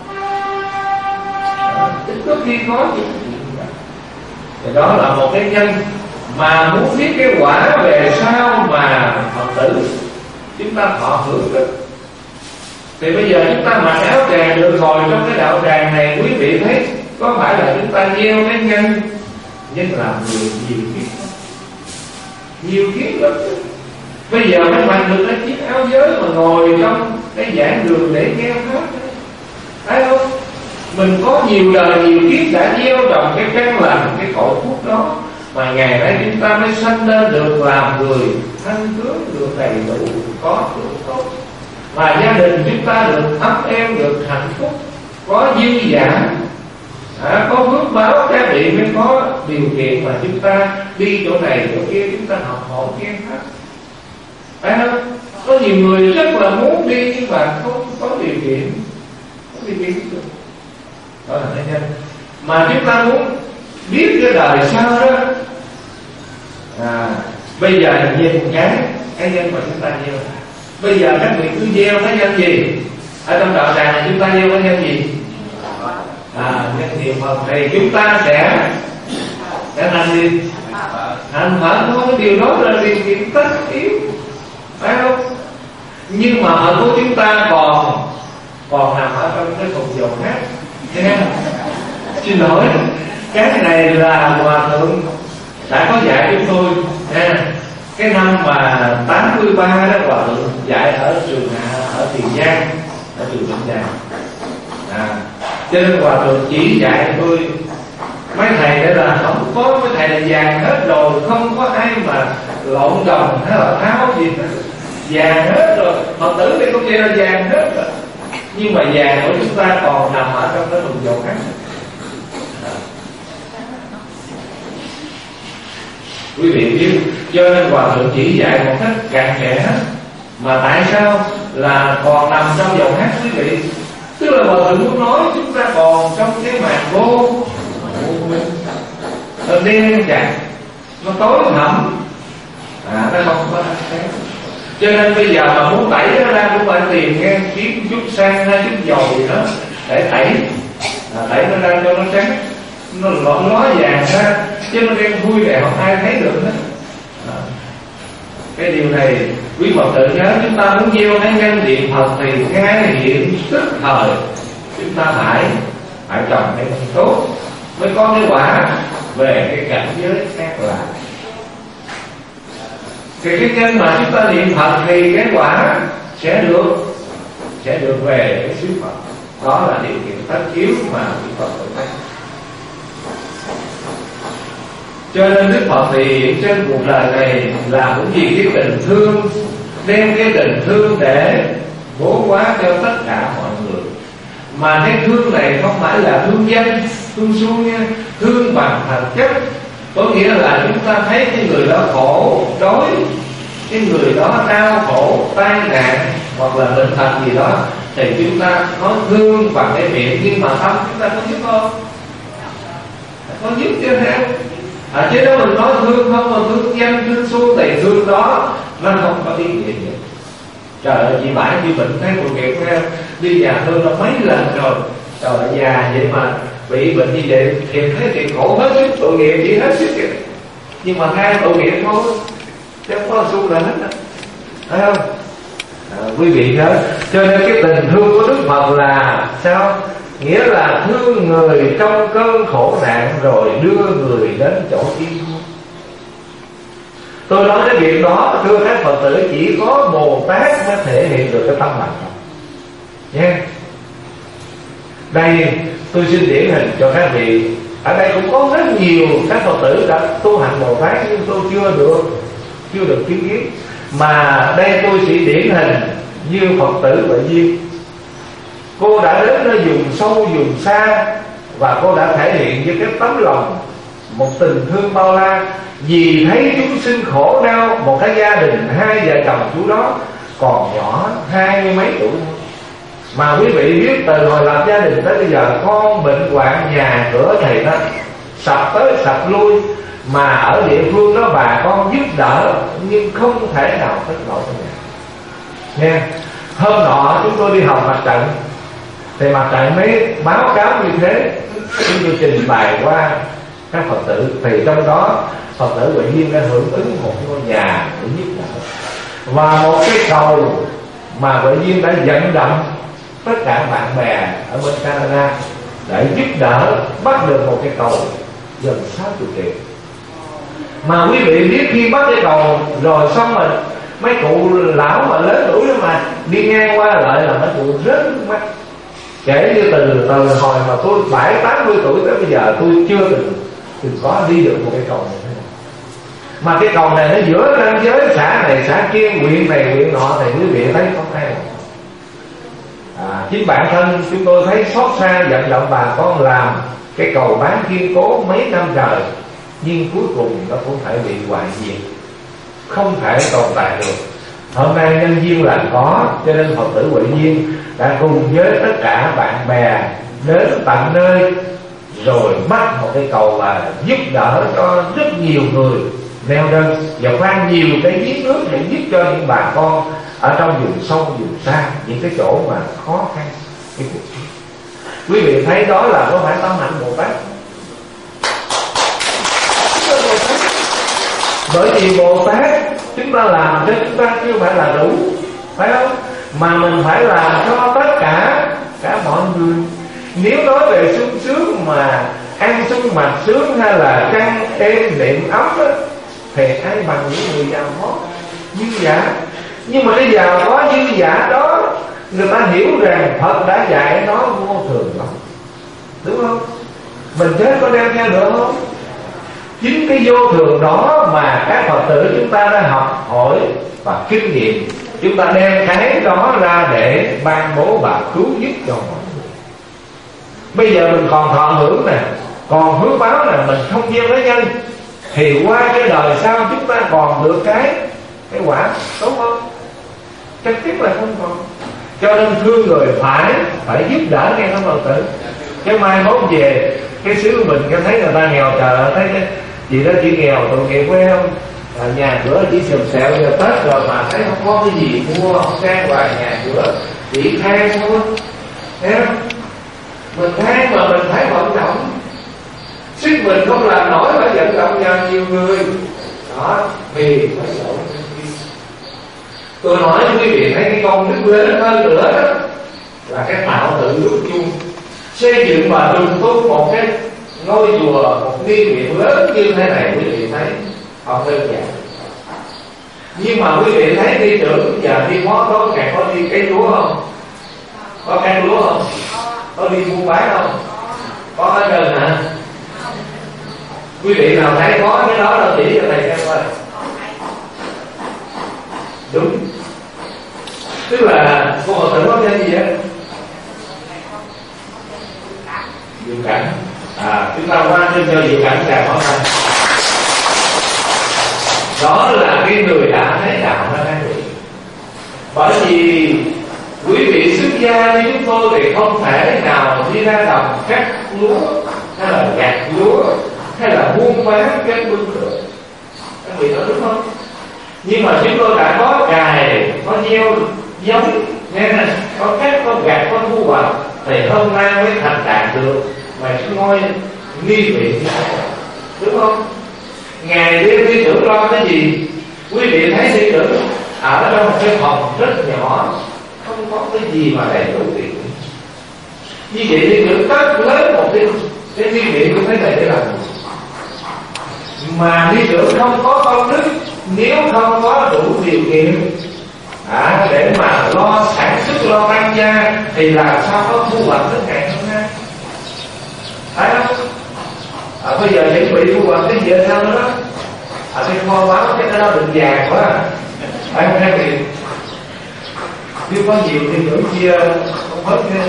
Có khi có chứ. Thì đó là một cái nhân mà muốn biết cái quả về sau mà Phật tử chúng ta thọ hưởng được. Thì bây giờ chúng ta mặc áo tràng được rồi, trong cái đạo tràng này quý vị thấy có phải là chúng ta gieo cái nhân làm người nhiều kiếp không? Nhiều kiếp lắm. Bây giờ mới mặc được cái chiếc áo giới mà ngồi trong cái giảng đường để nghe pháp, thấy không? Mình có nhiều đời nhiều kiếp đã gieo trồng cái căn lành, cái cội phúc đó, mà ngày nay chúng ta mới sanh lên được làm người thanh tướng, được đầy đủ, có được tốt, và gia đình chúng ta được ấm êm, được hạnh phúc, có dư dả, có phước báo. Các vị mới có điều kiện mà chúng ta đi chỗ này chỗ kia, chúng ta học hỏi nghe pháp, phải không? Có nhiều người rất là muốn đi nhưng mà không có điều kiện, không có điều kiện được. Đó là cái nhân. Mà chúng ta muốn biết cái đời sau đó, bây giờ nhìn cái nhân mà chúng ta gieo. Bây giờ các vị cứ gieo cái nhân gì? Ở trong đạo tràng này chúng ta gieo cái nhân gì? Nhân niệm Phật. Thì chúng ta sẽ thành gì? Thành Phật thôi. Cái điều đó là điều kiện tất yếu, phải không? Nhưng mà Phật của chúng ta còn nằm ở trong cái cục dầu khác. Xin lỗi, cái này là Hòa Thượng đã có dạy chúng tôi cái năm mà 83 đó, Hòa Thượng dạy ở trường ở Tiền Giang, ở trường Vĩnh Giang. Cho nên Hòa Thượng chỉ dạy tôi mấy thầy đó là không có, mấy thầy là vàng hết rồi, không có ai mà lộn đồng hay là tháo gì hết, vàng hết rồi. Phật tử thì cũng kia là vàng hết rồi, nhưng mà vàng của chúng ta còn nằm ở trong cái thùng dầu khác. Quý vị biết, cho nên Hòa Thượng chỉ dạy một cách cặn kẽ. Mà tại sao là còn nằm trong dầu hát quý vị? Tức là Hòa Thượng muốn nói chúng ta còn trong cái màn vô nó đen chặt, nó tối thẳm, nó không có ánh sáng. Cho nên bây giờ mà muốn tẩy nó ra cũng phải tìm nghe kiếm chút xăng hay chút dầu gì đó để tẩy nó ra cho nó trắng, nó ló vàng ra, chứ nó đen thui này không ai thấy được hết. Cái điều này quý Phật tử nhớ, chúng ta muốn gieo cái nhân niệm Phật thì ngay hiện tức thời chúng ta phải trồng cái nhân tốt mới có cái quả về cái cảnh giới khác lạ. Thì cái nhân mà chúng ta niệm Phật thì cái quả sẽ được về cái xứ Phật. Đó là điều kiện tất yếu mà quý Phật tử thấy. Cho nên Đức Phật thì trên cuộc đời này là cũng vì cái tình thương, đem cái tình thương để bố hóa cho tất cả mọi người. Mà cái thương này không phải là thương danh, thương suông nha, thương bằng thực chất. Có nghĩa là chúng ta thấy cái người đó khổ đói, cái người đó đau khổ, tai nạn hoặc là bệnh tật gì đó, thì chúng ta nói thương bằng cái miệng, nhưng mà tâm chúng ta có giúp không? Có giúp chứ hả? Chứ nếu mình nói thương không, mà thương danh, thương suông thì thương đó nó không có ý nghĩa gì. Trời ơi, chị bãi chị bệnh thấy tội nghiệp nghe, đi nhà thương nó mấy lần rồi. Trời ơi, già vậy mà bị bệnh như vậy, thiệt thấy thì khổ hết sức, tội nghiệp chỉ hết sức kìa. Nhưng mà than tội nghiệp thôi, chứ không có xu là hết. Thấy không? Quý vị nhớ, cho nên cái tình thương của Đức Phật là sao? Nghĩa là thương người trong cơn khổ nạn rồi đưa người đến chỗ yên vui. Tôi nói cái việc đó thưa các Phật tử, chỉ có Bồ Tát mới thể hiện được cái tâm hành nha. Đây tôi xin điển hình cho các vị. Ở đây cũng có rất nhiều các Phật tử đã tu hành Bồ Tát, nhưng tôi chưa được chứng kiến. Mà đây tôi chỉ điển hình như Phật tử Huệ Duyên. Cô đã đến nơi vùng sâu vùng xa, và cô đã thể hiện với cái tấm lòng, một tình thương bao la. Vì thấy chúng sinh khổ đau, một cái gia đình 2 vợ chồng chú đó còn nhỏ 20 mấy tuổi, mà quý vị biết từ hồi lập gia đình tới bây giờ, con bệnh hoạn, nhà cửa thì nó sập tới sập lui, mà ở địa phương đó bà con giúp đỡ nhưng không thể nào thích nổi trong nhà nha. Hôm nọ chúng tôi đi học mặt trận, thì mặt trận mới báo cáo như thế, chúng tôi trình bày qua các Phật tử, thì trong đó Phật tử Huệ Duyên đã hưởng ứng một ngôi nhà để giúp đỡ, và một cái cầu mà Huệ Duyên đã vận động tất cả bạn bè ở bên Canada để giúp đỡ bắt được một cái cầu gần 60 triệu. Mà quý vị biết khi bắt cái cầu rồi xong rồi mấy cụ lão mà lớn tuổi đó mà đi ngang qua lại là mấy cụ rớt nước mắt. Kể như từ hồi mà tôi 70-80 tuổi tới bây giờ tôi chưa từng có đi được một cái cầu này. Mà cái cầu này nó giữa ranh giới xã này xã kia, huyện này huyện nọ, thì quý vị thấy không ai. Chính bản thân chúng tôi thấy xót xa, vận động bà con làm cái cầu bán kiên cố mấy năm trời, nhưng cuối cùng nó cũng phải bị hoại diệt, không thể tồn tại được. Hôm nay nhân duyên là có, cho nên Phật tử Huệ Duyên đã cùng với tất cả bạn bè đến tận nơi rồi bắt một cái cầu và giúp đỡ cho rất nhiều người neo đơn và khoan nhiều cái giếng nước để giúp cho những bà con ở trong vùng sâu vùng xa, những cái chỗ mà khó khăn cái cuộc sống. Quý vị thấy đó là có phải tâm hạnh Bồ Tát? Bởi vì Bồ Tát chúng ta làm cho chúng ta chưa phải là đủ, phải không? Mà mình phải làm cho tất cả mọi người. Nếu nói về sung sướng mà ăn sung mặc sướng hay là trăng êm đệm ấm đó, thì ai bằng những người giàu có dư giả. Nhưng mà cái giàu có dư giả đó, người ta hiểu rằng Phật đã dạy nó vô thường lắm, đúng không? Mình chết có đem theo được không? Chính cái vô thường đó mà các Phật tử chúng ta đã học hỏi và kinh nghiệm, chúng ta đem cái đó ra để ban bố và cứu giúp cho mọi người. Bây giờ mình còn thọ hưởng nè, còn phước báo nè, mình không gieo cái nhân, thì qua cái đời sau chúng ta còn được cái quả, đúng không? Chắc chắn là không còn. Cho nên thương người phải giúp đỡ nghe các Phật tử. Chứ mai mốt về cái xứ của mình thấy người ta nghèo, trời thấy cái chị đó chỉ nghèo tội nghiệp quen không, nhà cửa chỉ xùm xẹo, giờ Tết rồi mà thấy không có cái gì mua, không sang hoài, nhà cửa chỉ than thôi, thấy không? Mình than mà mình phải vận động, sức mình không làm nổi, phải vận động nhờ nhiều người đó vì phải đổi. Tôi nói với quý vị thấy cái công đức lớn hơn nữa đó là cái tạo tự lúc chung, xây dựng và trùng tu một cái ngôi chùa, một niên viện lớn như thế này, quý vị thấy không đơn giản. Nhưng mà quý vị thấy đi trưởng giờ đi mó có ngày có đi cây lúa không? Có cây lúa không? Có đi mua bán không? Có hết trơn hả? Quý vị nào thấy có cái đó là chỉ cho thầy xem coi. Đúng. Tức là cô Phật tử có tên gì vậy? Diệu Cảnh. Chúng ta qua trên cho Diệu Cảnh chào hỏi anh. Đó là cái người đã thấy đạo ra các vị. Bởi vì quý vị xuất gia như chúng tôi thì không thể nào đi ra đồng cắt lúa hay là gặt lúa hay là buôn bán cái bưng được. Các vị nói đúng không? Nhưng mà chúng tôi đã có cài, có gieo giống, nghe nè, có cắt, có gặt, có thu hoạch, thì hôm nay mới thành đạt được mà cái ngôi nghi vị như thế, đúng không? Ngày đêm đi tưởng lo cái gì? Quý vị thấy đi tưởng ở trong một cái phòng rất nhỏ, không có cái gì mà đầy đủ tiền. Như vậy đi nữa tất lớn một cái đi viện cũng thấy này để làm mà đi trưởng không có công đức, nếu không có đủ điều kiện để mà lo sản xuất, lo tăng gia, thì làm sao có thu hoạch đến ngày hôm nay? Thấy không? Bây giờ chuẩn bị thu hoạch cái gì ở sao nữa đó, cái kho báu cái nó đựng vàng quá, phải không các vị? Nếu có nhiều thì nữa chia không hết nha.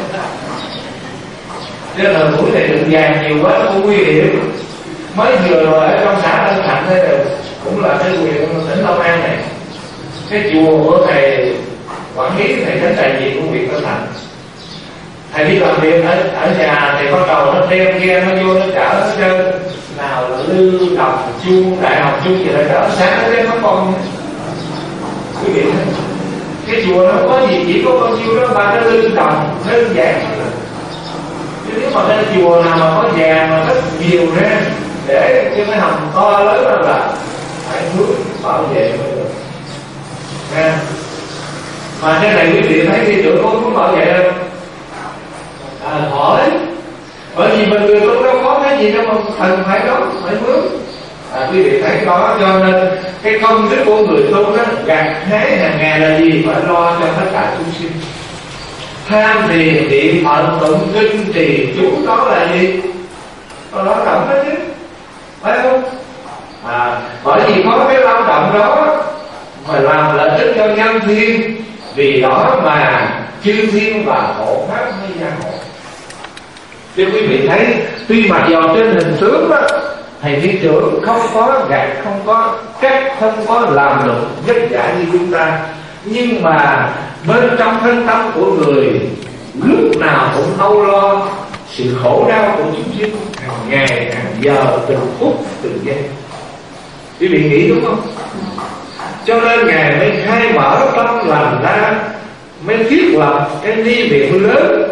Cho nên buổi này đựng vàng nhiều quá cũng nguy hiểm. Mới vừa rồi ở trong xã Tân Thạnh đây là cũng là cái huyện tỉnh Long An này, cái chùa của thầy quản lý, thầy đến đại diện của huyện Tân Thạnh. Thầy đi làm việc ở nhà, thầy bắt đầu nó đem ghe nó vô nó chở nó chơi, nào là Lưu Đồng Chuông, Đại học Chuông gì là chở sáng nó đem nó con. Quý vị thấy cái chùa nó có gì, chỉ có bao nhiêu đó ba cái Lưu Đồng đơn giản. Chứ nếu mà cái chùa nào mà có vàng mà rất nhiều ra để cho cái hầm to lớn là phải hướng bảo vệ mới được. Mà cái này quý vị thấy đi trưởng có hướng bảo vệ không? Hỏi. Bởi vì mình người tu đâu có cái gì đâu mà thần phải đó, phải hướng. Quý vị thấy đó, cho nên cái công đức của người tu đó gặt hái hàng ngày là gì? Phải lo cho tất cả chúng sinh. Tham thiền niệm Phật tụng kinh trì chú đó là gì? Đó là động đó chứ, phải không? Bởi vì có cái lao động đó mà làm lợi ích cho nhân thiên, vì đó mà chư thiên và hộ pháp mới gia hộ. Chứ quý vị thấy, tuy mặc dù trên hình tướng đó, thầy thi trưởng không có gạt, không có cắt, không có làm được vất vả như chúng ta, nhưng mà bên trong thân tâm của người lúc nào cũng âu lo sự khổ đau của chúng sinh, hàng ngày, hàng giờ, từng phút, từng giây. Quý vị nghĩ đúng không? Cho nên Ngài mới khai mở tâm lành ra, mới thiết lập cái ni viện lớn,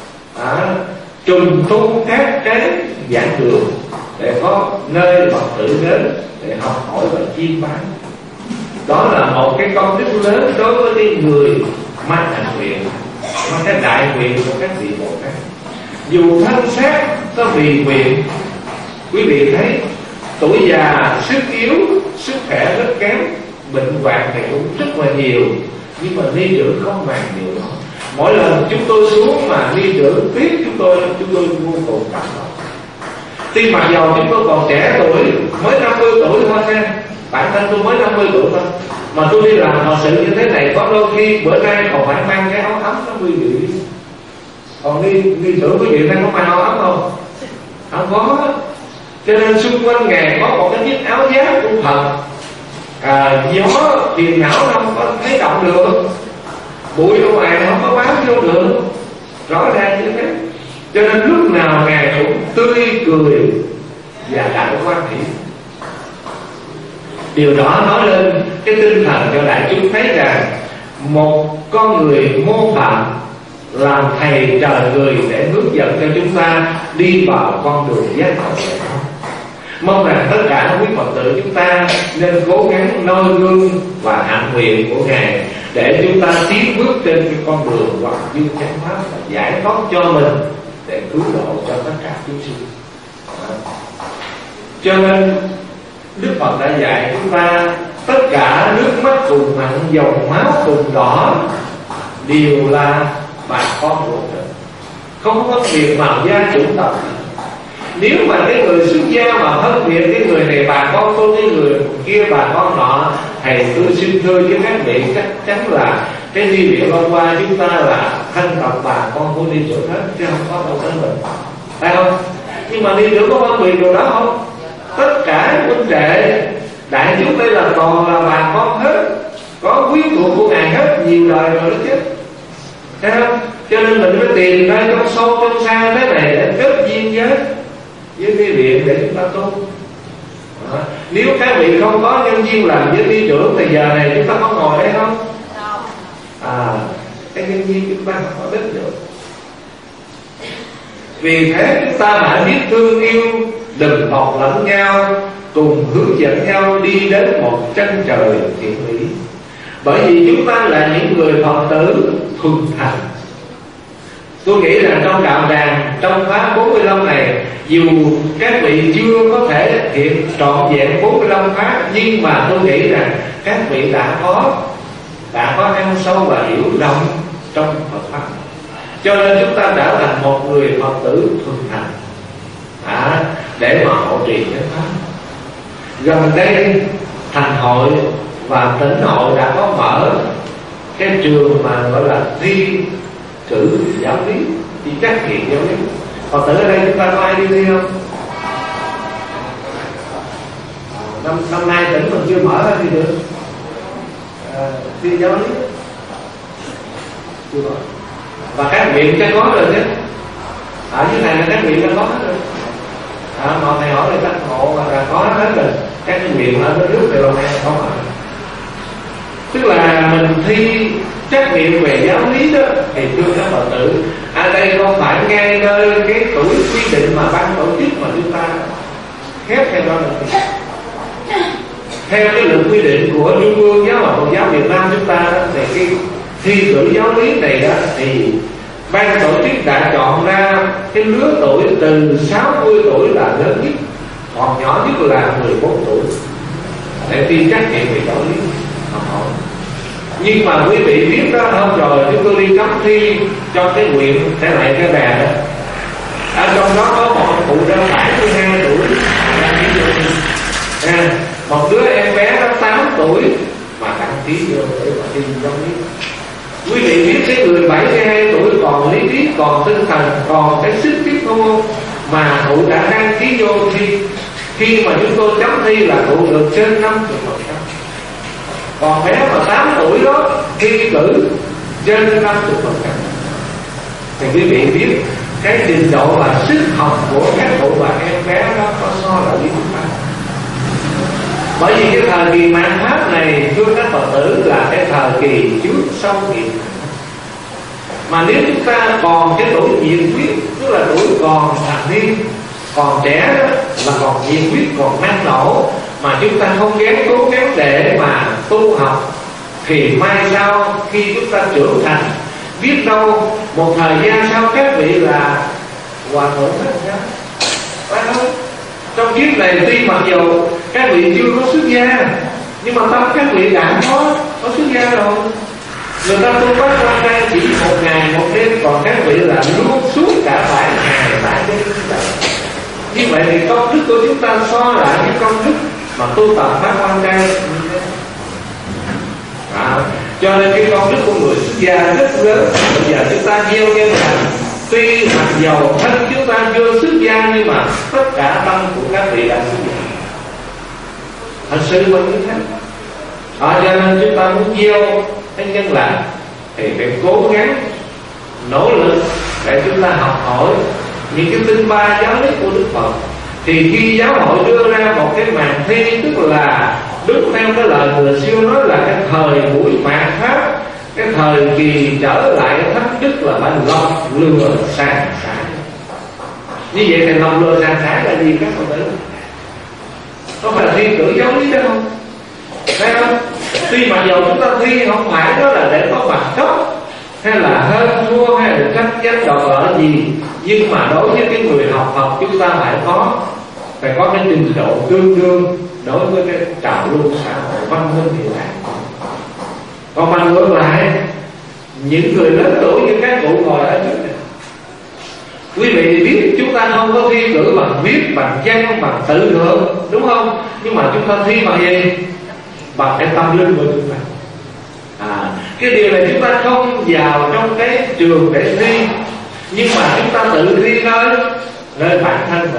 trùng tu các cái giảng đường để có nơi Phật tử đến để học hỏi và chiêm bái. Đó là một cái công đức lớn đối với cái người mang thành nguyện, mang cái đại nguyện của các vị Bồ Tát. Dù thân xác có vì nguyện, quý vị thấy tuổi già, sức yếu, sức khỏe rất kém, bệnh hoạn thì cũng rất là nhiều, nhưng mà ni trưởng không màng điều đó. Mỗi lần chúng tôi xuống mà ni trưởng tiếp chúng tôi vô cùng cảm động. Tuy mặc dầu chúng tôi còn trẻ tuổi, mới 50 tuổi thôi nha, bản thân tôi mới 50 tuổi thôi, mà tôi đi làm họ sự như thế này, có đôi khi bữa nay còn phải mang cái áo ấm nó quý vị. Còn ni trưởng quý vị đang có mang áo ấm không? Không có. Cho nên xung quanh Ngài có một cái chiếc áo giáp của Phật, gió phiền não không có thấy động được, bụi ở ngoài không có bám vô được, rõ ràng như thế. Cho nên lúc nào Ngài cũng tươi cười và đại quan hỷ. Điều đó nói lên cái tinh thần cho đại chúng thấy rằng một con người mô phạm làm thầy trời người để hướng dẫn cho chúng ta đi vào con đường giác ngộ. Mong rằng tất cả quý Phật tử chúng ta nên cố gắng noi gương và hạnh nguyện của Ngài để chúng ta tiến bước trên cái con đường hoặc dương chánh pháp và giải thoát cho mình để cứu độ cho tất cả chúng sinh. Cho nên Đức Phật đã dạy chúng ta tất cả nước mắt cùng mặn, dòng máu cùng đỏ đều là bà con ruột thịt, không có việc màu da chủng tộc. Nếu mà cái người xuất gia mà phân biệt cái người này bà con tôi, cái người kia bà con nọ, thầy tôi xin thưa với các vị chắc chắn là cái ni viện Long Hoa chúng ta là thân tộc bà con của ni trưởng hết, chứ không có đâu tới mình, phải không? Nhưng mà ni trưởng có phân biệt điều đó không? Tất cả huynh đệ đại chúng đây là toàn là bà con hết, có quyến thuộc của Ngài hết, nhiều đời rồi đó chứ, thấy không? Cho nên mình mới tìm ra trong sâu trong xa thế này để kết duyên với ni viện để chúng ta tu. Nếu các vị không có nhân duyên làm với ni trưởng thì giờ này chúng ta có ngồi đây không? Cái nhân duyên chúng ta không có đích được. Vì thế chúng ta phải biết thương yêu, đùm bọc lẫn nhau, cùng hướng dẫn nhau đi đến một chân trời thiện mỹ. Bởi vì chúng ta là những người Phật tử thuần thành. Tôi nghĩ rằng trong đạo tràng, trong khóa 45 này, dù các vị chưa có thể hiện trọn vẹn 45 khóa, nhưng mà tôi nghĩ rằng các vị đã có ăn sâu và hiểu rộng trong Phật pháp, cho nên chúng ta trở thành một người Phật tử thuần thành để mà hộ trì cái pháp. Gần đây thành hội và tỉnh hội đã có mở cái trường mà gọi là thi cử giáo lý, thi trắc nghiệm giáo lý. Phật tử ở đây chúng ta có ai đi thi không? Năm nay tỉnh mình chưa mở ra thì được thi giáo lý chưa mở. Và các viện chắc có rồi chứ. Ở dưới này là các viện đã có hết rồi. Mọi thầy hỏi là các hộ là có hết rồi. Các viện ở nước đều là có mở. Tức là mình thi trắc nghiệm về giáo lý đó, thì thưa các Phật tử, ở đây không phải ngay nơi cái tuổi quy định mà ban tổ chức mà chúng ta khép theo đó là theo cái luật quy định của Trung ương Giáo hội Phật giáo Việt Nam chúng ta đó, thì cái thi cử giáo lý này đó thì ban tổ chức đã chọn ra cái lứa tuổi từ 60 tuổi là lớn nhất, còn nhỏ nhất là 14 tuổi để thi trắc nghiệm về giáo lý học hỏi. Nhưng mà quý vị biết đó, hôm rồi chúng tôi đi chấm thi cho cái huyện Thế Lại Cái Bè đó, ở trong đó có một cụ ra 72 tuổi một đứa em bé nó 8 tuổi mà đăng ký vô để mà thi giáo lý. Quý vị biết cái người 72 tuổi còn lý trí, còn tinh thần, còn cái sức tiếp thu mà cụ đã đăng ký vô thi. Khi mà chúng tôi chấm thi là cụ được trên 50%. Còn bé mà 8 tuổi đó thi cử trên 50%. Thì quý vị biết cái trình độ và sức học của các cụ và em bé đó có so lại với chúng ta. Bởi vì cái thời kỳ mạt Pháp này, thưa các Phật tử, là cái thời kỳ trước sau nghiệp. Mà nếu chúng ta còn cái tuổi nhiệt huyết, tức là tuổi còn thành niên, còn trẻ đó, là còn nhiệt huyết, còn năng nổ, mà chúng ta không cố gắng để mà tu học, thì mai sau khi chúng ta trưởng thành, biết đâu một thời gian sau các vị là hòa thượng hết sao? Phải không? Trong kiếp này tuy mặc dù các vị chưa có xuất gia, nhưng mà tâm các vị đã có xuất gia rồi. Người ta tu bát quan trai chỉ một ngày một đêm, còn các vị là luôn suốt cả 7 ngày 7 đêm. Như vậy thì công đức của chúng ta so lại với công đức mà tu tập bát quan trai. Cho nên cái công đức của người xuất gia rất lớn. Bây giờ chúng ta gieo nhân thành, tuy mặc dầu thân chúng ta chưa xuất gia, nhưng mà tất cả tâm của các vị đã xuất gia. Thật sự mà như thế. Cho nên chúng ta muốn gieo cái nhân lành thì phải cố gắng nỗ lực để chúng ta học hỏi những cái tinh ba giáo lý của Đức Phật. Thì khi giáo hội đưa ra một cái màn thi, tức là đúng theo cái lời người xưa nói là cái thời buổi mạt Pháp, cái thời kỳ trở lại cái thánh đức là phải lọc lừa sàn sải. Như vậy thì lọc lừa sàn sải là gì các Phật tử? Có phải là thi cử giáo lý đó không? Thấy không? Tuy mà dầu chúng ta thi không phải đó là để có bằng cấp hay là hơn thua hay là tranh danh đòi lợi gì, nhưng mà đối với cái người học Phật chúng ta phải có cái trình độ tương đương đối với cái trào lưu xã hội văn minh hiện đại. Còn mà ngược lại, những người lớn tuổi như các cụ ngồi ở trước này, quý vị biết chúng ta không có thi cử bằng viết, bằng văn, bằng tự thượng, đúng không? Nhưng mà chúng ta thi bằng gì? Bằng cái tâm linh của chúng ta. Cái điều này chúng ta không vào trong cái trường để thi, nhưng mà chúng ta tự thi nơi bản thân mình.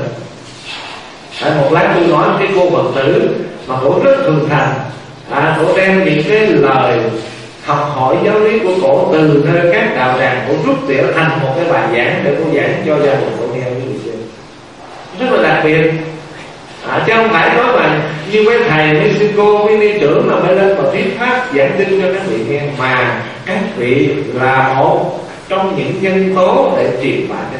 Một lát tôi nói cái cô Phật tử mà cổ rất thường thành, cổ đem những cái lời học hỏi giáo lý của cổ từ nơi các đạo tràng, cổ rút tỉa thành một cái bài giảng để cô giảng cho gia đình cổ nghe với người chơi. Rất là đặc biệt. Chứ không phải nói là như mấy thầy, mấy sư cô, mấy ni trưởng là mới lên mà thuyết pháp giảng kinh cho các vị nghe, mà các vị là một trong những nhân tố để truyền bá cho.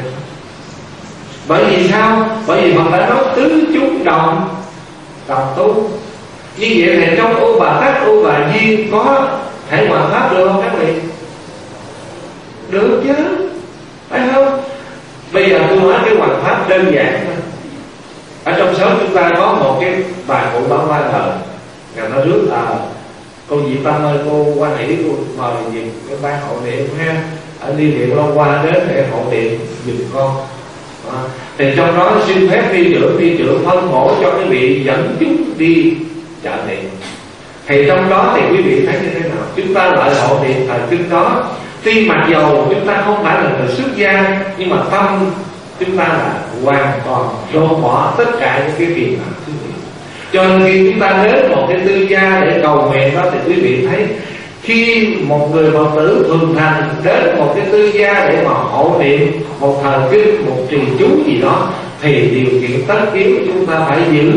Bởi vì sao? Bởi vì Phật đã nói tứ chúng đồng tu. Như vậy thì trong ô Bà Tát, ô Bà Di có Thể hoằng pháp được không các vị? Được chứ, phải không? Bây giờ tôi nói cái hoằng pháp đơn giản thôi. Ở trong xóm chúng ta có một cái bà cụ bán hoa thờ, ngày nó rước cô Diệp Tâm ơi, cô quan hỷ cô mời Diệp cái ban hộ niệm ha, ở đi điện Long Hoa đến để hộ niệm giùm con. Thì trong đó xin phép đi trưởng phân bổ cho cái vị dẫn chúng đi chợ niệm. Thì trong đó thì quý vị thấy như thế nào? Chúng ta lại hộ niệm thời kinh đó, tuy mặc dầu chúng ta không phải là người xuất gia, nhưng mà tâm chúng ta là hoàn toàn đổ bỏ tất cả những cái phiền não thứ gì. Cho nên khi chúng ta đến một cái tư gia để cầu nguyện đó, thì quý vị thấy khi một người Phật tử thuần thành đến một cái tư gia để mà hộ niệm một thời kinh, một trì chú gì đó, thì điều kiện tất yếu chúng ta phải giữ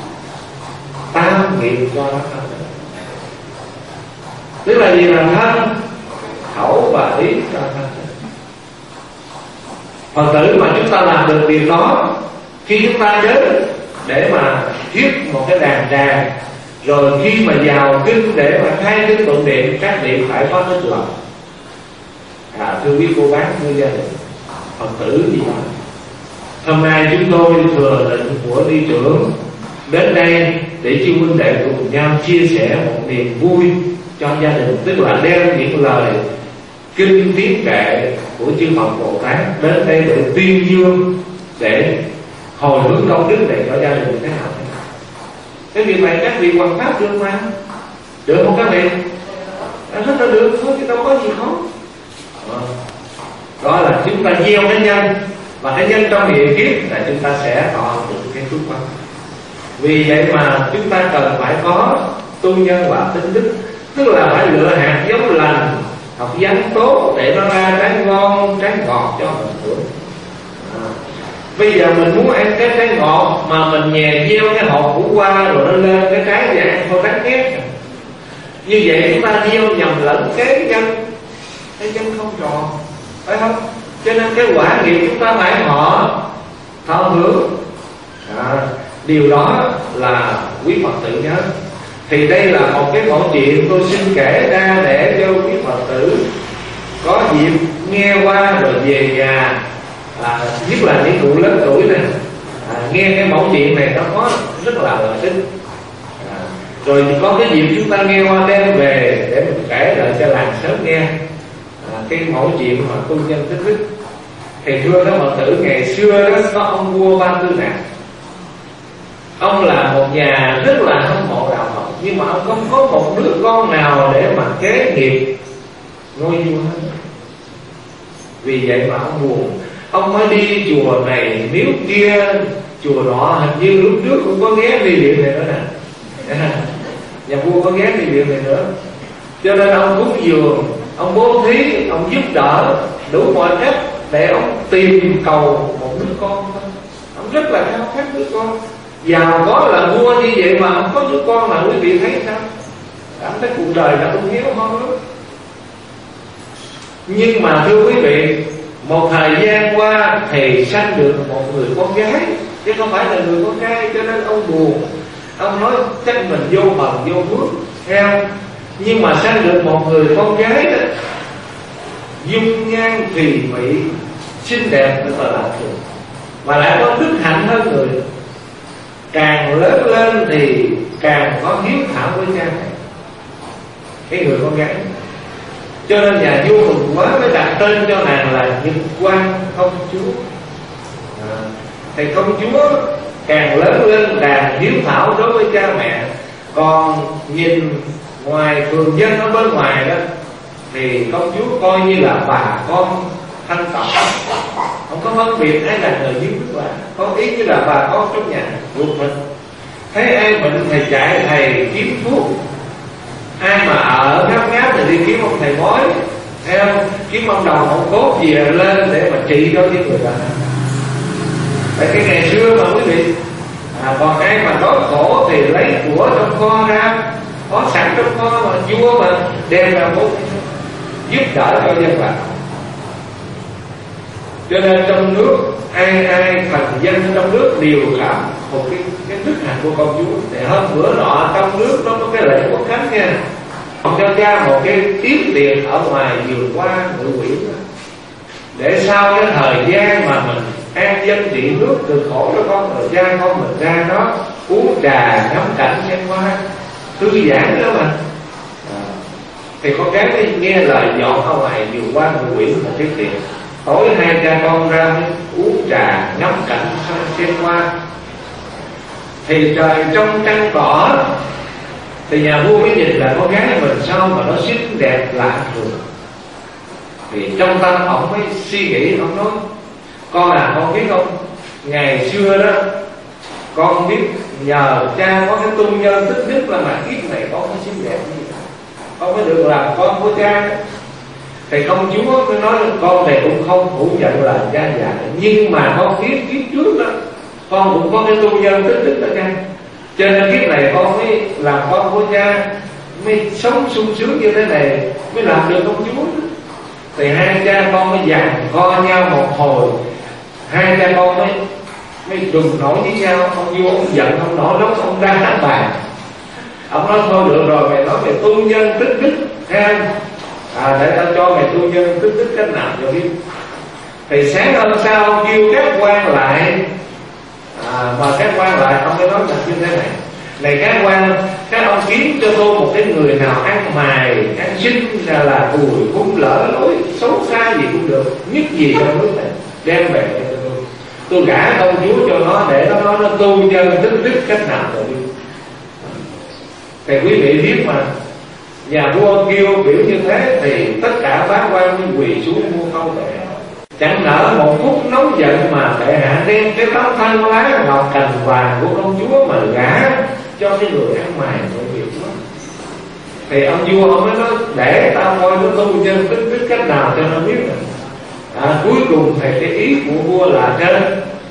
tam nghiệp cho nó thân. Tức là gì? Là thân, khẩu và ý cho thân. Phật tử mà chúng ta làm được điều đó, khi chúng ta đến để mà thiết một cái đàn tràng, rồi khi mà vào kinh để mà khai kinh tụng niệm, các vị phải có hết lòng. Thưa quý cô bác, thưa gia đình Phật tử gì đó, hôm nay chúng tôi thừa lệnh của đi trưởng đến đây để chư huynh đệ cùng nhau chia sẻ một niềm vui cho gia đình, tức là đem những lời kinh tiếng kệ của chư Phật Bồ Tát đến đây để tuyên dương, để hồi hướng công đức này cho gia đình thế nào. Cái việc này các vị hoằng pháp được mà, được không các vị? Rất là được thôi, chứ đâu có gì khó. Đó là chúng ta gieo cái nhân, và cái nhân trong hiện kiếp là chúng ta sẽ thọ được cái phước báo. Vì vậy mà chúng ta cần phải có tu nhân và tín đức, tức là phải lựa hạt giống lành, học vấn tốt để nó ra trái ngon, trái ngọt cho mình hưởng. Bây giờ mình muốn ăn cái trái ngọt mà mình nhè gieo cái hột củ qua rồi nó lên cái trái thì ăn thôi đắng ghét. Như vậy chúng ta gieo nhầm lẫn cái nhân không tròn, phải không? Cho nên cái quả nghiệp chúng ta phải thọ hưởng. Điều đó là quý Phật tử nhớ. Thì đây là một cái mẫu chuyện tôi xin kể ra để cho quý Phật tử có dịp nghe qua rồi về nhà, nhất là những cụ lớn tuổi này, nghe cái mẫu chuyện này nó có rất là lợi ích. Rồi có cái dịp chúng ta nghe qua đem về để mình kể lại cho làng sớm nghe cái mẫu chuyện mà tu nhân tích đức. Thì thưa các Phật tử, ngày xưa đó có ông vua Ba Tư Nặc. Ông là một nhà rất là hâm mộ đạo Phật, nhưng mà ông không có một đứa con nào để mà kế nghiệp ngôi vua hết. Vì vậy mà ông buồn. Ông mới đi chùa này miếu kia, chùa nọ. Hình như lúc trước cũng có ghé đi viện này nữa nè. Nhà vua có ghé đi viện này nữa. Cho nên ông cúng dường, ông bố thí, ông giúp đỡ đủ mọi cách để ông tìm cầu một đứa con thôi. Ông rất là khao khát đứa con. Giàu có là vua như vậy mà không có đứa con là quý vị thấy sao? Cảm thấy cuộc đời đã không hiếu hơn lắm. Nhưng mà thưa quý vị, một thời gian qua thì sanh được một người con gái, chứ không phải là người con trai. Cho nên ông buồn. Ông nói chắc mình vô phần vô phước theo. Nhưng mà sanh được một người con gái đó, dung nhan thùy mị, xinh đẹp rất là lạ thường, mà lại có đức hạnh hơn người. Càng lớn lên thì càng có hiếu thảo với cha mẹ, cái người con gái. Cho nên nhà vua mừng quá mới đặt tên cho nàng là Nhật Quan công chúa. Thì công chúa càng lớn lên càng hiếu thảo đối với cha mẹ. Còn nhìn ngoài thường dân ở bên ngoài đó thì công chúa coi như là bà con thân tộc, không có phân biệt ai là người dưới nước bà, có ý như là bà con trong nhà ruột mình. Thấy ai bệnh thầy chạy thầy kiếm thuốc, ai mà ở ngáp ngáp thì đi kiếm ông thầy bói, thấy không? Kiếm ông đồng ông cốt gì lên để mà trị cho những người đó. Tại cái ngày xưa mà quý vị, còn ai mà đói khổ thì lấy của trong kho ra, có sẵn trong kho mà vua mà đem ra bố giúp đỡ cho dân làng. Cho nên trong nước ai thần dân trong nước đều cảm một cái đức hạnh của công chúa. Để hôm bữa nọ trong nước nó có cái lễ quốc khánh nha, cho cha một cái yếm tiền ở ngoài vườn hoa ngự quyển, để sau cái thời gian mà mình an dân trị nước từ khổ đó con, rồi cha con mình ra đó uống trà ngắm cảnh xem hoa thư giãn đó mà. Thì con cái mới nghe lời dọn ở ngoài vườn hoa ngự quyển một cái tiền. Tối hai cha con ra uống trà ngắm cảnh xem hoa. Thì trời trong trăng cỏ, thì nhà vua mới nhìn là con gái mình sao mà nó xinh đẹp lạ thường. Thì trong tâm ông mới suy nghĩ, ông nói: con à, con biết không, ngày xưa đó con biết nhờ cha có cái tu nhân tích đức là mà kiếp này con mới xinh đẹp như vậy, con mới được làm con của cha. Thì công chúa mới nói: con này cũng không phủ nhận là cha già, nhưng mà con biết kiếp trước đó con cũng có cái tu nhân tích đức đó cha, cho nên kiếp này con mới làm con của cha, mới sống sung sướng như thế này, mới làm được công chúa. Thì hai cha con mới giằng co nhau một hồi, hai cha con mới đùng nổi với nhau. Ông vua ông giận, ông nổi lắm, ông ra hát bàn. Ông nói: thôi được rồi, mày nói về tu nhân tích đức ha, để tao cho mày tu nhân tích đức cách nào cho biết. Thì sáng hôm sau ông kêu các quan lại, mà các quan lại ông mới nói là như thế này: này các quan, các ông kiếm cho tôi một cái người nào ăn mày, ăn xin, là cùi cũng lỡ lối xấu xa gì cũng được, nhất gì trong nước này đem về cho tôi gả công chúa cho nó, để nó nói nó tu nhân tích đức cách nào rồi đi. Thì quý vị biết mà, nhà vua kêu biểu như thế thì tất cả bá quan mới quỳ xuống mua câu tệ. Chẳng nỡ một phút nóng giận mà bệ hạ đem cái tấm thân lá ngọc cành vàng của công chúa mà gả cho cái người ăn mày tội nghiệp đó. Thì ông vua ông mới nói: để tao coi nó tu nhân tích đức cách nào cho nó biết rồi. Cuối cùng thì cái ý của vua là trên.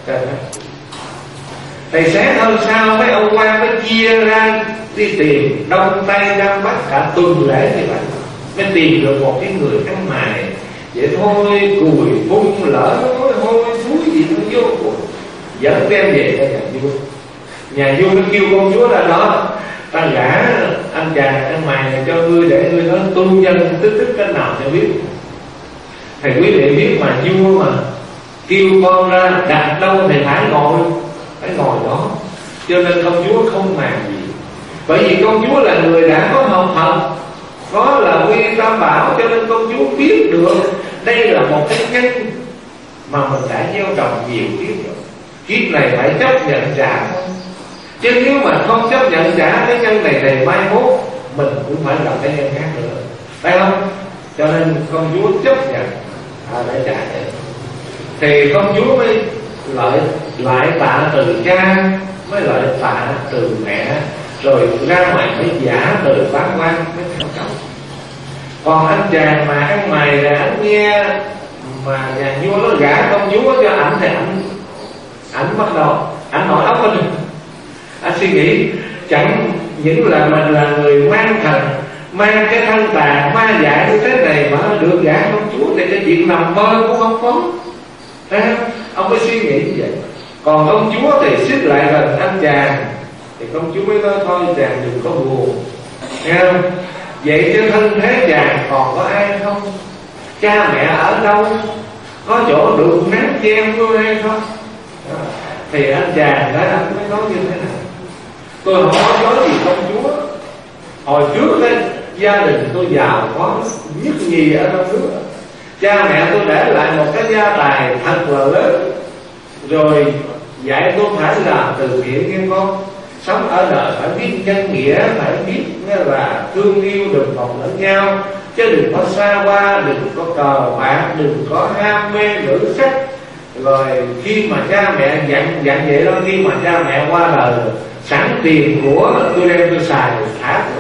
Thì sáng hôm sau mấy ông quan mới chia ra đi tìm đông tây nam bắc cả tuần lễ như vậy, mới tìm được một cái người ăn mày. Vậy thôi cùi phun lỡ nó nói hôi thúi gì nó vô cùng, dẫn đem về cho nhà vua. Nhà vua nó kêu công chúa ra đó: ta gả anh chàng ăn mày này cho ngươi, để ngươi nói tu nhân tích đức cách nào cho biết. Thầy quý vị biết mà, vua mà kêu con ra đặt đâu thì phải ngồi đó. Cho nên công chúa không màng gì, bởi vì công chúa là người đã có học học, có là Quy Tam Bảo, cho nên công chúa biết được đây là một cái nhân mà mình đã gieo trồng nhiều kiếp rồi, kiếp này phải chấp nhận trả thôi. Chứ nếu mà không chấp nhận trả cái nhân này thì mai mốt mình cũng phải làm cái nhân khác nữa, phải không? Cho nên công chúa chấp nhận để trả. Thì công chúa mới lại tạ từ cha, mới lại tạ từ mẹ, rồi ra ngoài mới giả từ bá quan mới theo chồng. Còn anh chàng mà ăn mày là anh nghe mà nhà vua nó gả công chúa cho ảnh, thì ảnh bắt đầu ảnh nổi óc lên. Anh suy nghĩ chẳng những là mình là người mang mang cái thân tàn ma dại như thế này mà được gả công chúa, thì cái chuyện nằm mơ cũng không có. Ông mới suy nghĩ như vậy. Còn công chúa thì xích lại gần anh chàng, thì công chúa mới nói: thôi chàng đừng có buồn, nghe không? Vậy chứ thân thế chàng còn có ai không? Cha mẹ ở đâu? Có chỗ được nắng che mưa hay không? Thì anh chàng đó anh mới nói như thế này: tôi không có nói gì công chúa, hồi trước đấy gia đình tôi giàu có nhất nhì ở trong nước, cha mẹ tôi để lại một cái gia tài thật là lớn, rồi dạy tôi phải làm từ thiện nghe con. Sống ở đời phải biết nhân nghĩa, phải biết là thương yêu đừng vọng lẫn nhau, chứ đừng có xa hoa, đừng có cờ bạc, đừng có ham mê nữ sắc. Rồi khi mà cha mẹ dặn vậy đó, khi mà cha mẹ qua đời sẵn tiền của tôi đem tôi xài thả nữa,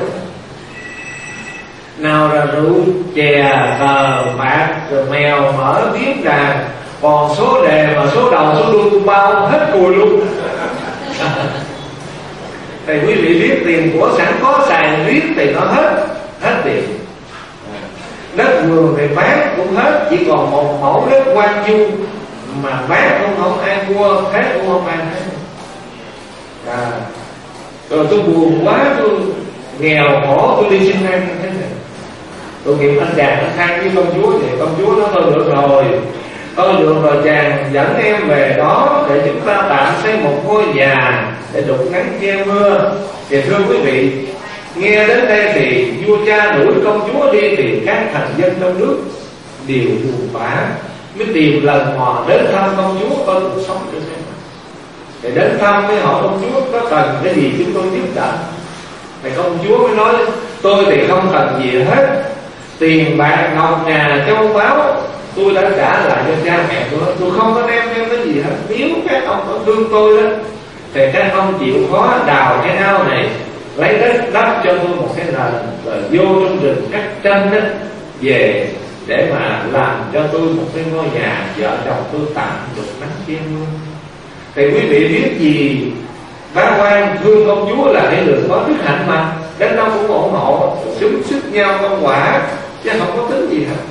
nào là rượu chè cờ bạc rồi mèo mỡ biếc đàn, còn số đề mà số đầu số đuôi tôi bao hết cùi luôn. Thì quý vị biết tiền của sẵn có xài riết thì nó hết tiền. Đất vườn thì bán cũng hết, chỉ còn một mẫu đất quan du mà bán cũng không ai mua, thế cũng không ai thấy. Rồi tôi buồn quá, tôi nghèo khổ tôi đi xin ăn như thế này. Tội nghiệp anh chàng nó than với công chúa thì công chúa nói thôi được rồi chàng dẫn em về đó để chúng ta tạm xây một ngôi nhà để đụng nắng che mưa. Thì thưa quý vị, nghe đến đây thì vua cha đuổi công chúa đi thì các thành dân trong nước đều buồn bã, mới tìm lần mò đến thăm công chúa coi cuộc sống như thế nào. Thì đến thăm mới hỏi công chúa có cần cái gì chúng tôi giúp đỡ. Thì công chúa mới nói tôi thì không cần gì hết, tiền bạc ngọc ngà châu báu tôi đã trả lại cho cha mẹ tôi không có đem theo cái gì hết. Nếu các ông có thương tôi đó thì các ông chịu khó đào cái ao này, lấy đất đắp cho tôi một cái nền, rồi vô trong rừng cắt tranh đó về để mà làm cho tôi một cái ngôi nhà, vợ chồng tôi tạm được nắng che mưa. Thì quý vị biết gì, bá quan thương công chúa là cái người có đức hạnh mà, đến đâu cũng ủng hộ, xúm xích nhau công quả chứ không có tính gì hết.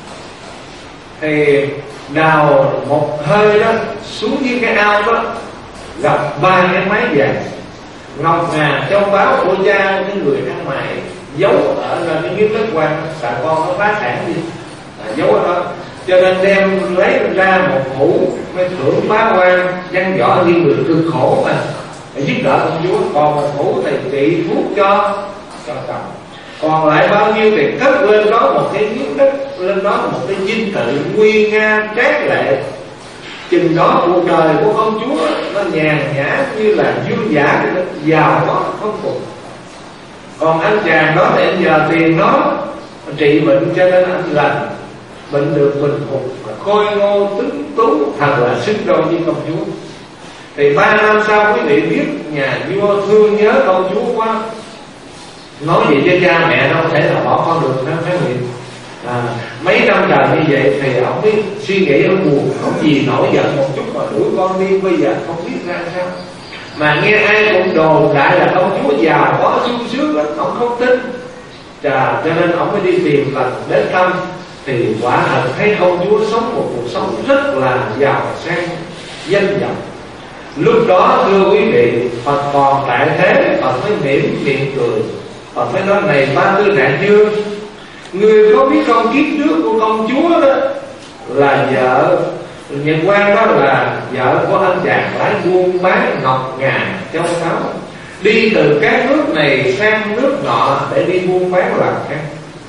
Thì đào một hơi đó xuống dưới cái ao đó, gặp 3 cái máy vàng ngọc ngà châu báu của cha cái người ăn mày giấu ở cái miếng đất quan, tại con nó phá sản đi, giấu ở đó. Cho nên đem lấy ra một hũ mới thưởng bá quan văn võ như người cực khổ mà giúp đỡ công chúa. Còn một hũ thì trị thuốc cho chồng, còn lại bao nhiêu thì cất lên đó một cái miếng đất, lên đó một cái dinh thự nguy nga tráng lệ. Chừng đó cuộc đời của công chúa nó nhàn nhã như là dương giả, giàu có không cùng. Còn anh chàng đó thì anh nhờ tiền nó trị bệnh cho nên anh lành, bệnh được bình phục và khôi ngô tuấn tú, thật là xứng đôi với công chúa. Thì 3 năm sau quý vị biết nhà vua thương nhớ công chúa quá, nói gì cho cha mẹ đâu thể là bỏ con được, nó phải nguyện. Mấy năm trời như vậy thì ông mới suy nghĩ, ông buồn, ông gì nổi giận một chút mà đuổi con đi, bây giờ không biết ra sao. Mà nghe ai cũng đồn đại là công chúa giàu có sung sướng lắm, ông không tin. Cho nên ông mới đi tìm lần đến thăm. Thì quả thật thấy công chúa sống một cuộc sống rất là giàu sang, danh vọng. Lúc đó thưa quý vị, Phật còn tại thế, Phật mới mỉm miệng cười. Phật mới nói này Ba Tư Nạn Dương, ngươi có biết không, kiếp trước của công chúa đó là vợ Nhật Quan, đó là vợ của anh chàng lái buôn bán ngọc ngà châu báu, đi từ các nước này sang nước nọ để đi buôn bán làm ăn.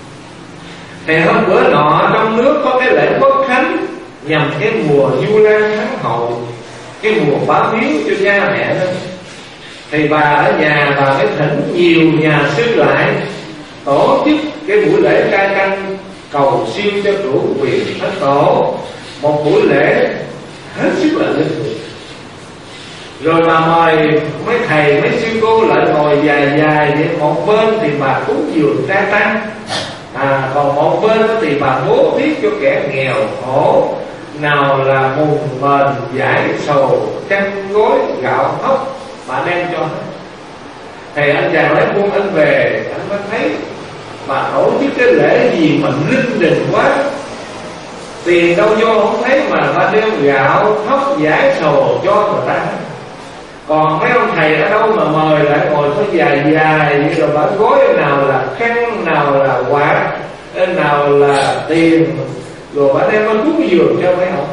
Thì hôm bữa nọ trong nước có cái lễ quốc khánh nhằm cái mùa Vu Lan Tháng Hậu, cái mùa báo hiếu cho cha mẹ đó. Thì bà ở nhà bà mới thỉnh nhiều nhà sư lại tổ chức cái buổi lễ cai canh cầu siêu cho cửu quyền thất tổ, một buổi lễ hết sức là linh thiêng. Rồi bà mời mấy thầy mấy sư cô lại ngồi dài dài vậy, một bên thì bà cúng dường trai tăng, còn một bên thì bà bố thí cho kẻ nghèo khổ, nào là mùng mền giải sầu chăn gối gạo thóc bà đem cho hết. Thầy anh chàng lấy buôn anh về, anh mới thấy bà tổ chức cái lễ gì mà linh đình quá, tiền đâu vô không thấy mà bà đem gạo thóc giải sầu cho người ta. Còn mấy ông thầy ở đâu mà mời lại ngồi có dài dài vậy, rồi bà gói nào là khăn, nào là quạt, nào là tiền, rồi bà đem nó cúng dường cho mấy ông.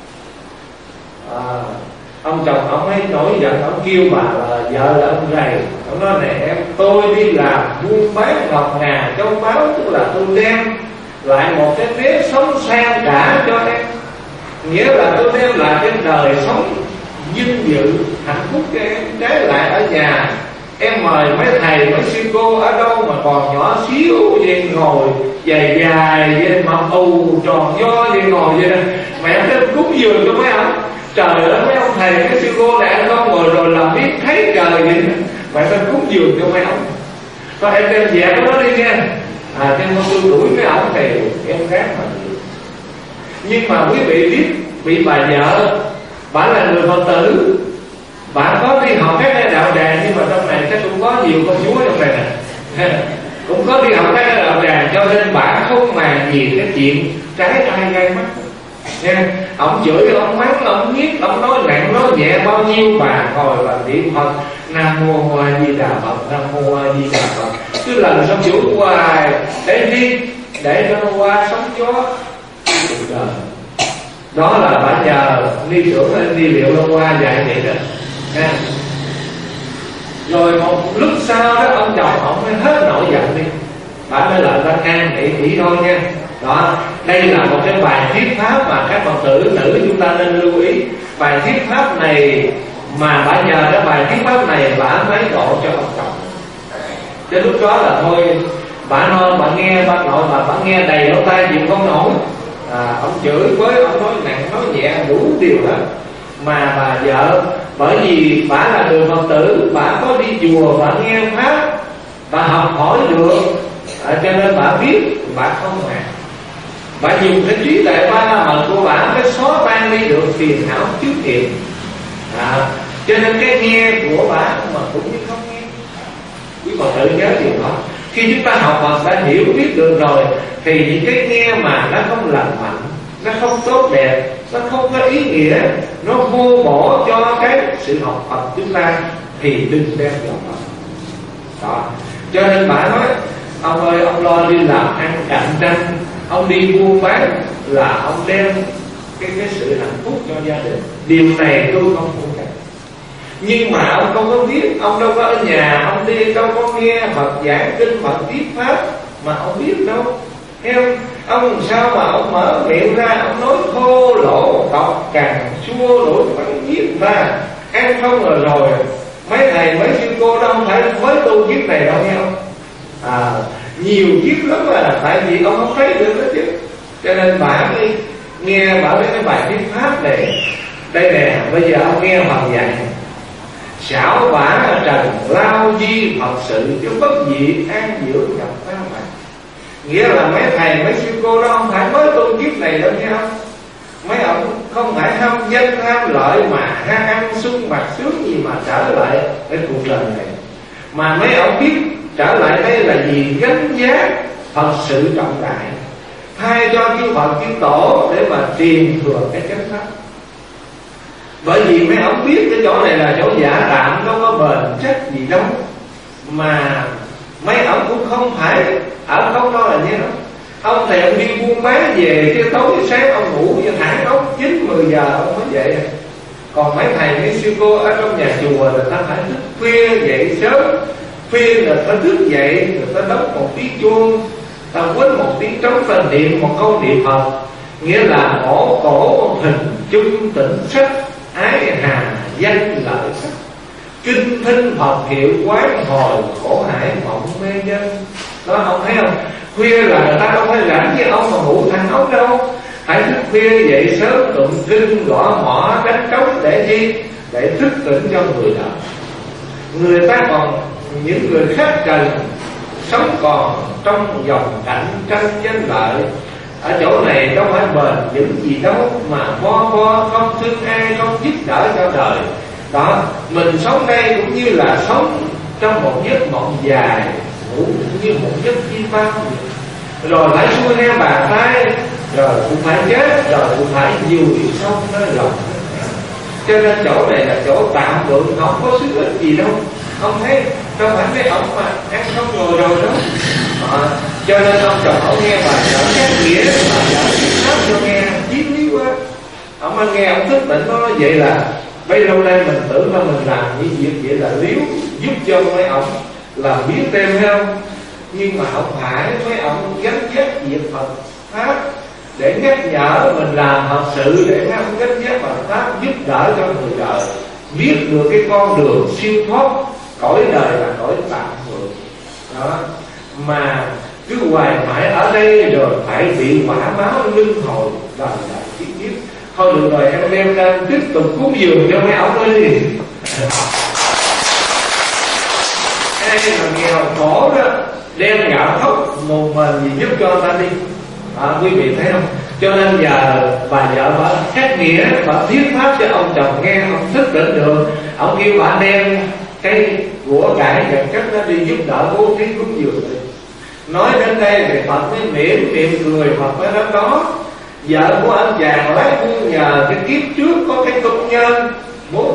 Ông chồng ông ấy nổi giận, ông kêu bà là vợ là ông rầy. Ông nói này em, tôi đi làm buôn bán ngọc ngà châu báu, tức là tôi đem lại một cái nếp sống sang cả cho em, nghĩa là tôi đem lại cái đời sống vinh dự hạnh phúc cho em. Trái lại ở nhà em mời mấy thầy mấy sư cô ở đâu mà còn nhỏ xíu vậy, ngồi dài dài vậy, mà ù tròn vo vậy, ngồi vậy, mẹ phải cúng dường cho mấy ông. Trời ơi, mấy ông thầy mấy sư cô lại ăn không ngồi rồi làm biết thấy trời vậy, mẹ phải cúng dường cho mấy ông. Thôi em đem dẹp nó đi nha. Cho nên tôi đuổi mấy ông thì em gác mà. Nhưng mà quý vị biết, bị bà vợ, bà là người Phật tử, bà có đi học các cái đạo tràng, nhưng mà trong này chắc cũng có nhiều công chúa trong này nè, cũng có đi học các cái đạo tràng, cho nên bà không màng gì cái chuyện trái tai gai mắt nha. Ông chửi, ông mắng, ông nhiếc, ông nói nặng nói nhẹ bao nhiêu bà ngồi bà niệm Phật Nam Mô A Di Đà Phật, Nam Mô A Di Đà Phật. Cứ lần xong chủ hoài để đi, để cho nó qua sóng gió cuộc đời. Đó là bà nhờ ni trưởng lên đi liệu Long Hoa dạy vậy đó nha. Rồi một lúc sau đó ông chồng ông mới hết nổi giận đi, bà mới lại ra can nghĩ thôi nha. Đó, đây là một cái bài thuyết pháp mà các Phật tử nữ chúng ta nên lưu ý. Bài thuyết pháp này mà bà nhờ cái bài thuyết pháp này bà mới độ cho ông chồng. Đến lúc đó là thôi, bà non bà nghe bà nội bà nghe đầy lỗ tai chịu không nổi. Ông chửi với, ông nói nặng nói nhẹ đủ điều hết. Mà bà vợ, bởi vì bà là người Phật tử, bà có đi chùa, bà nghe pháp, bà học hỏi được, cho nên bà biết, bà không màng. Bà dùng cái trí tuệ ba la mật của bà mới xóa tan đi được phiền não trước nghiệp. Cho nên cái nghe của bà mà cũng như không nghe. Quý Phật tử nhớ điều đó. Khi chúng ta học Phật đã hiểu biết được rồi, thì những cái nghe mà nó không lành mạnh, nó không tốt đẹp, nó không có ý nghĩa, nó vô bổ cho cái sự học Phật chúng ta, thì đừng đem vào Phật. Đó. Cho nên bà nói, ông ơi, ông lo đi làm ăn cạnh tranh, ông đi buôn bán là ông đem cái sự hạnh phúc cho gia đình. Điều này tôi không phủ nhận. Nhưng mà ông không có biết, ông đâu có ở nhà, ông đi đâu có nghe Phật giảng kinh Phật thuyết pháp mà ông biết đâu. Thấy không? Ông sao mà ông mở miệng ra, ông nói thô lỗ, cọc cằn, xua đuổi bắn giết mà ăn không rồi. Mấy thầy mấy sư cô đó không phải mới tu kiếp này đâu nghe không? Nhiều kiếp lắm mà, tại vì ông không thấy được đó chứ. Cho nên bà mới nghe bà mấy cái bài thuyết pháp này. Đây nè, bây giờ ông nghe Phật dạy: xảo vả trần lao di Phật sự, chứ bất dị an dưỡng nhập ta mà. Nghĩa là mấy thầy mấy sư cô đó không phải mới tu kiếp này đâu nghe không? Mấy ông không phải ham danh tham lợi mà ham ăn sung mặc sướng gì mà trở lại cái cuộc đời này. Mà mấy ông biết trở lại đây là gì? Gánh giá Phật sự trọng đại, thay cho chư Phật chư Tổ để mà truyền thừa cái chánh pháp. Bởi vì mấy ông biết cái chỗ này là chỗ giả tạm, đâu có bền chắc gì đâu. Mà mấy ông cũng không phải ở không đâu là như đó. Ông thì ông đi buôn bán về, cái tối sáng ông ngủ cho thẳng ốc 9-10 giờ ông mới dậy. Còn mấy thầy mấy sư cô ở trong nhà chùa là ta phải thức khuya dậy sớm. Khuya là ta thức dậy, người ta đóng một tiếng chuông, ta quên một tiếng trống, ta niệm một câu niệm Phật. Nghĩa là mổ cổ hình chung tịnh sắc, ái hà danh lợi sắc, kinh thinh Phật hiệu quán hồi khổ hải mộng mê nhân. Đó ông thấy không? Khuya là người ta đâu phải rảnh với ông mà ngủ thành ốc đâu. Hãy thức khuya dậy sớm tụng kinh gõ mõ đánh trống để chi? Để thức tỉnh cho người đời. Người ta còn, những người khác trần sống còn trong dòng cạnh tranh danh lợi, ở chỗ này đâu phải bền vững gì đâu, mà bo không thương ai, không giúp đỡ cho đời. Đó, mình sống đây cũng như là sống trong một giấc mộng dài, ngủ cũng như một giấc chim bao. Rồi phải xuôi theo bàn tay, rồi cũng phải chết, rồi cũng phải vùi sâu nơi lòng. Cho nên chỗ này là chỗ tạm lượng, không có sức ích gì đâu. Ông thấy đâu phải mấy ông mà ăn không ngồi rồi đó. Cho nên ông chồng ông nghe bài giảng các nghĩa, bài giảng pháp cho nghe chiến lý quá. Ông nghe ông thức tỉnh, nó nói vậy là bấy lâu nay mình tưởng là mình làm những việc vậy là liếu giúp cho mấy ông làm biết thêm hay không? Nhưng mà không phải, mấy ông gánh vác việc Phật pháp để nhắc nhở mình làm thật sự, để mấy ông gánh vác Phật pháp giúp đỡ cho người đời biết được cái con đường siêu thoát. Cõi đời là cõi tạm thường đó, mà cứ hoài mãi ở đây rồi phải bị quả báo luân hồi đời đời kiếp kiếp. Thôi được rồi, em đem ra tiếp tục cúng dường cho mấy ông đi. Ai mà nghèo khổ đó đem gạo khóc một mình gì giúp cho người ta đi. Quý vị thấy không? Cho nên giờ bà vợ bà khác nghĩa, bà thuyết pháp cho ông chồng nghe, ông thức tỉnh được. Ông kêu bà đem cái của cải vật chất nó đi giúp đỡ bố thí cúng dường. Nói đến đây thì Phật mới mỉm cười, Phật mới nói đó. Vợ của anh chàng lái buôn nhờ cái kiếp trước có cái công nhân bố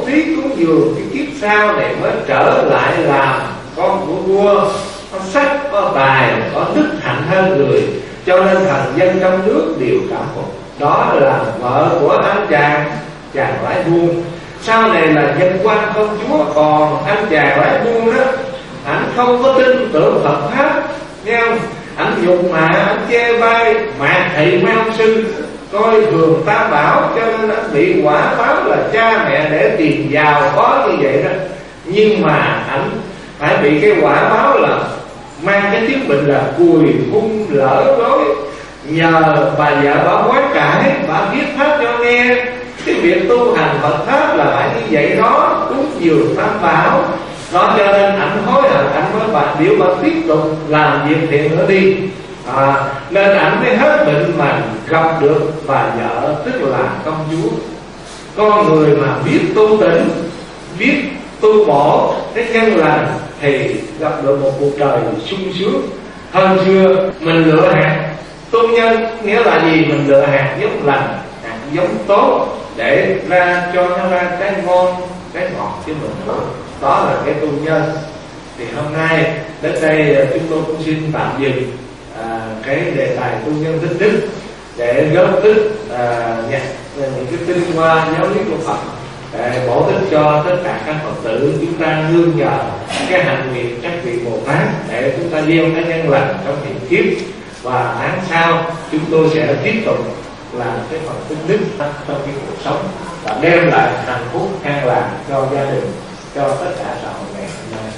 thí cúng dường cái kiếp sau này mới trở lại làm con của vua, có sắc, có tài, có đức hạnh hơn người, cho nên thần dân trong nước đều cảm phục. Đó là vợ của anh chàng lái buôn. Sau này là dân quan công chúa, còn anh chàng lái buôn đó, anh không có tin tưởng Phật pháp, nghe không? Anh nhục mạ, anh chê bai, mạt thị mấy ông sư, coi thường tam bảo, cho nên anh bị quả báo là cha mẹ để tiền giàu có như vậy đó. Nhưng mà anh phải bị cái quả báo là mang cái chứng bệnh là cùi hung lỡ dối. Nhờ bà vợ bà hối cải, bà viết pháp cho nghe. Cái việc tu hành Phật pháp là phải như vậy đó, cúng dường tam bảo đó, cho nên anh hối hận, anh mới bà biểu bà tiếp tục làm việc thiện nữa đi. Nên anh mới hết bệnh mà gặp được bà vợ, tức là công chúa. Con người mà biết tu tịnh, biết tu bổ cái nhân lành thì gặp được một cuộc đời sung sướng. Hơn xưa mình lựa hạt tu nhân, nghĩa là gì? Mình lựa hạt giống lành, hạt giống tốt để ra cho nó ra cái ngon, cái ngọt cho mình. Đó là cái tu nhân. Thì hôm nay đến đây chúng tôi cũng xin tạm dừng cái đề tài tu nhân tích đức để góp tích những cái tinh hoa giáo lý của Phật, để bổ ích cho tất cả các Phật tử. Chúng ta nương nhờ cái hạnh nguyện các vị Bồ Tát để chúng ta gieo cái nhân lành trong hiện kiếp, và tháng sau chúng tôi sẽ tiếp tục làm cái phần tinh đức trong cái cuộc sống và đem lại hạnh phúc an lạc cho gia đình, cho tất cả xã hội ngày hôm nay.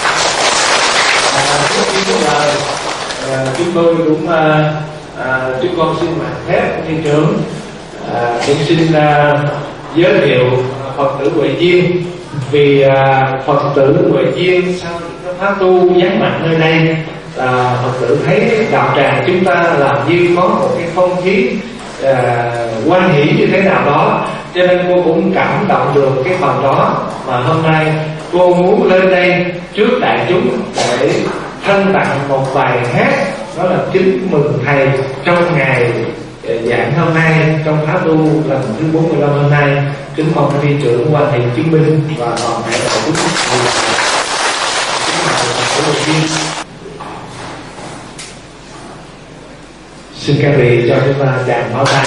Trước khi cuộc đời chúng tôi cũng chúng con xin mạng phép như trưởng cũng xin giới thiệu Phật tử Huệ Duyên. Vì Phật tử Huệ Duyên sau những pháp tu vắng mặt nơi đây, Phật tử thấy đạo tràng chúng ta làm như có một cái không khí hoan hỷ như thế nào đó, cho nên cô cũng cảm động được cái phần đó. Mà hôm nay cô muốn lên đây trước đại chúng để thân tặng một bài hát, đó là kính mừng thầy trong ngày giảng hôm nay, trong pháp tu lần thứ 45 hôm nay. Kính mong tri trưởng Quan Hệ chứng minh và toàn thể đại chúng xin các vị cho chúng ta tràng pháo tay.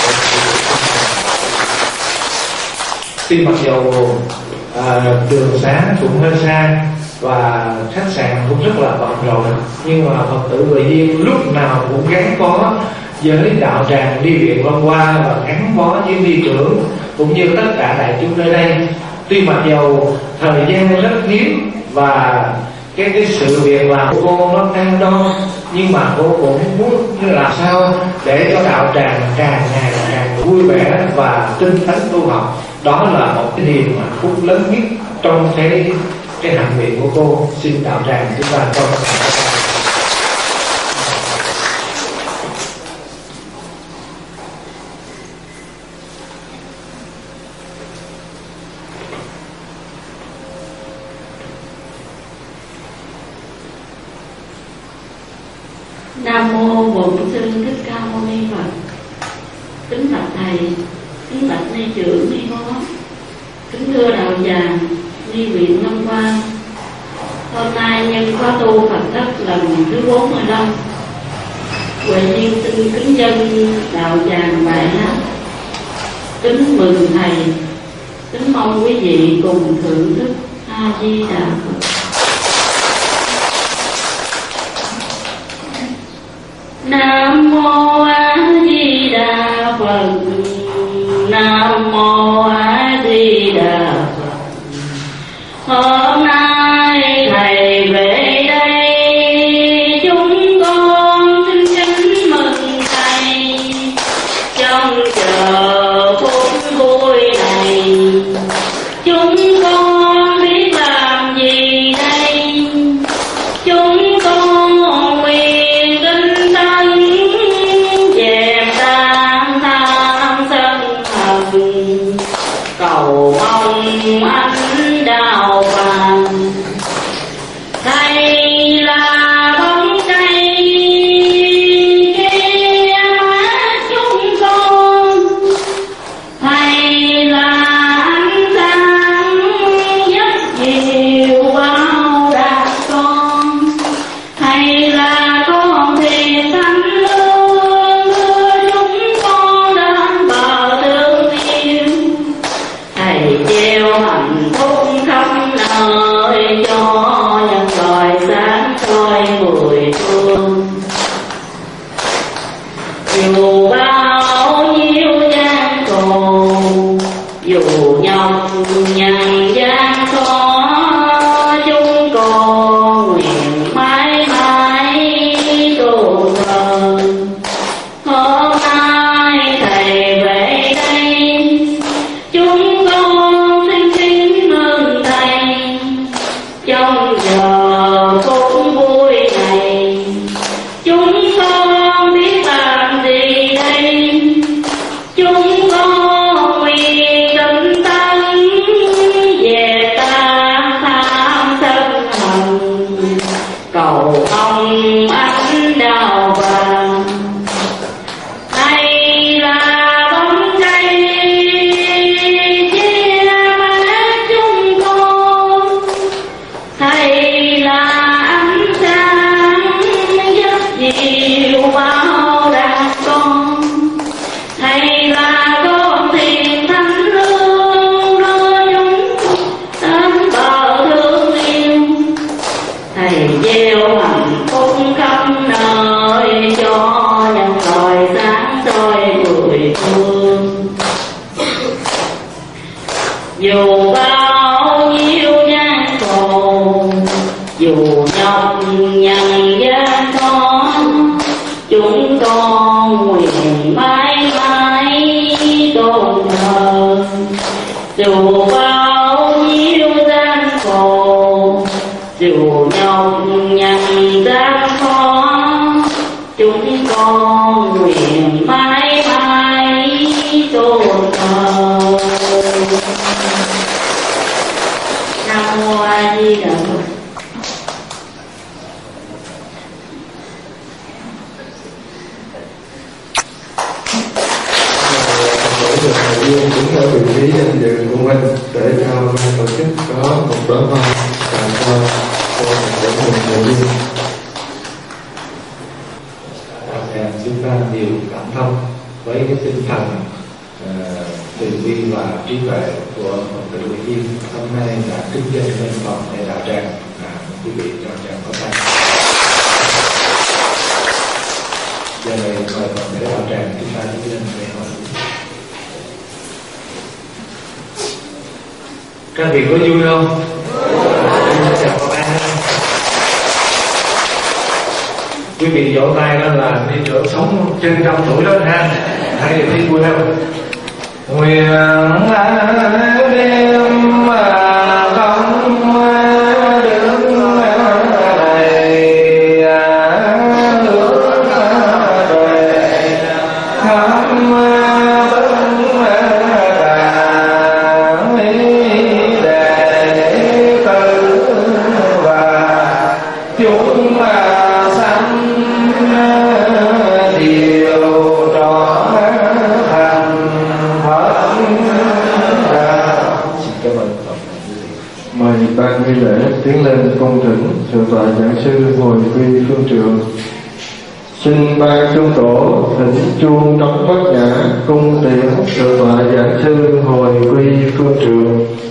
Tuy mặc dù đường xá cũng hơi xa và khách sạn cũng rất là bận rộn, nhưng mà Phật tử Huệ Duyên lúc nào cũng gắn bó với đạo tràng đi viện Long Hoa và gắn bó với đi trưởng cũng như tất cả đại chúng nơi đây. Tuy mặc dầu thời gian rất hiếm và cái sự việc làm của cô nó đang đo, nhưng mà cô cũng muốn như là sao để cho đạo tràng càng ngày càng vui vẻ và tinh tấn tu học. Đó là một cái niềm hạnh phúc lớn nhất trong cái hạnh nguyện của cô. Xin đạo tràng chúng ta cho Nam mô Bổn Sư Thích Ca Mâu Ni Phật. Kính bạch thầy, kính bạch ni trưởng, ni phó, kính thưa đạo tràng ni viện Long Hoa. Hôm nay nhân khóa tu Phật đất lần thứ 45, Huệ Duyên xin kính dân đạo tràng bài hát kính mừng thầy. Kính mong quý vị cùng thưởng thức A Di Đà Phật. Nam mô A Di Đà Phật. Nam mô A Di Đà Phật. Hôm nay thầy về đây, chúng con xin kính mừng thầy. Trong chờ phút vui này, chúng con biết làm gì đây? Chúng con nguyện tinh tấn dẹp tan tham sân hận, cầu mong ánh đạo vàng. Thầy là bóng cây che mắt chúng con, dù bao nhiêu gian khổ, dù nhọc nhằn gian khó, chúng con nguyện mãi mãi tôn thờ. Dù bao nhiêu gian khổ, dù nhọc nhằn gian khó, chúng con nguyện mãi mãi tôn thờ. Nam mô A Di Đà Phật. Cũng ở vị trí danh dự của mình để cho ban tổ chức có một đóa hoa tặng cho một người viên. Chúng ta nhiều cảm thông với cái tinh thần từ bi và trí tuệ của Phật tử Huệ Viên hôm nay đã kinh doanh lên phòng để đạo tràng. Quý vị cho tràng có tay. Giờ này mời phòng để đạo tràng chúng ta kinh doanh về hỏi. Các vị có vui không? Chào các bạn. Quý vị vỗ tay đó là đi trưởng sống trên trăm tuổi đó ha. Hay là thấy vui không? Nguyện đêm mà không đứng đầy nước đời khám ban nghi lễ tiến lên cung thỉnh thượng tọa giảng sư Hồi Quy Phương Trượng. Xin ban trung tổ thỉnh chuông đóng bát nhã cung tiễn thượng tọa giảng sư Hồi Quy Phương Trượng.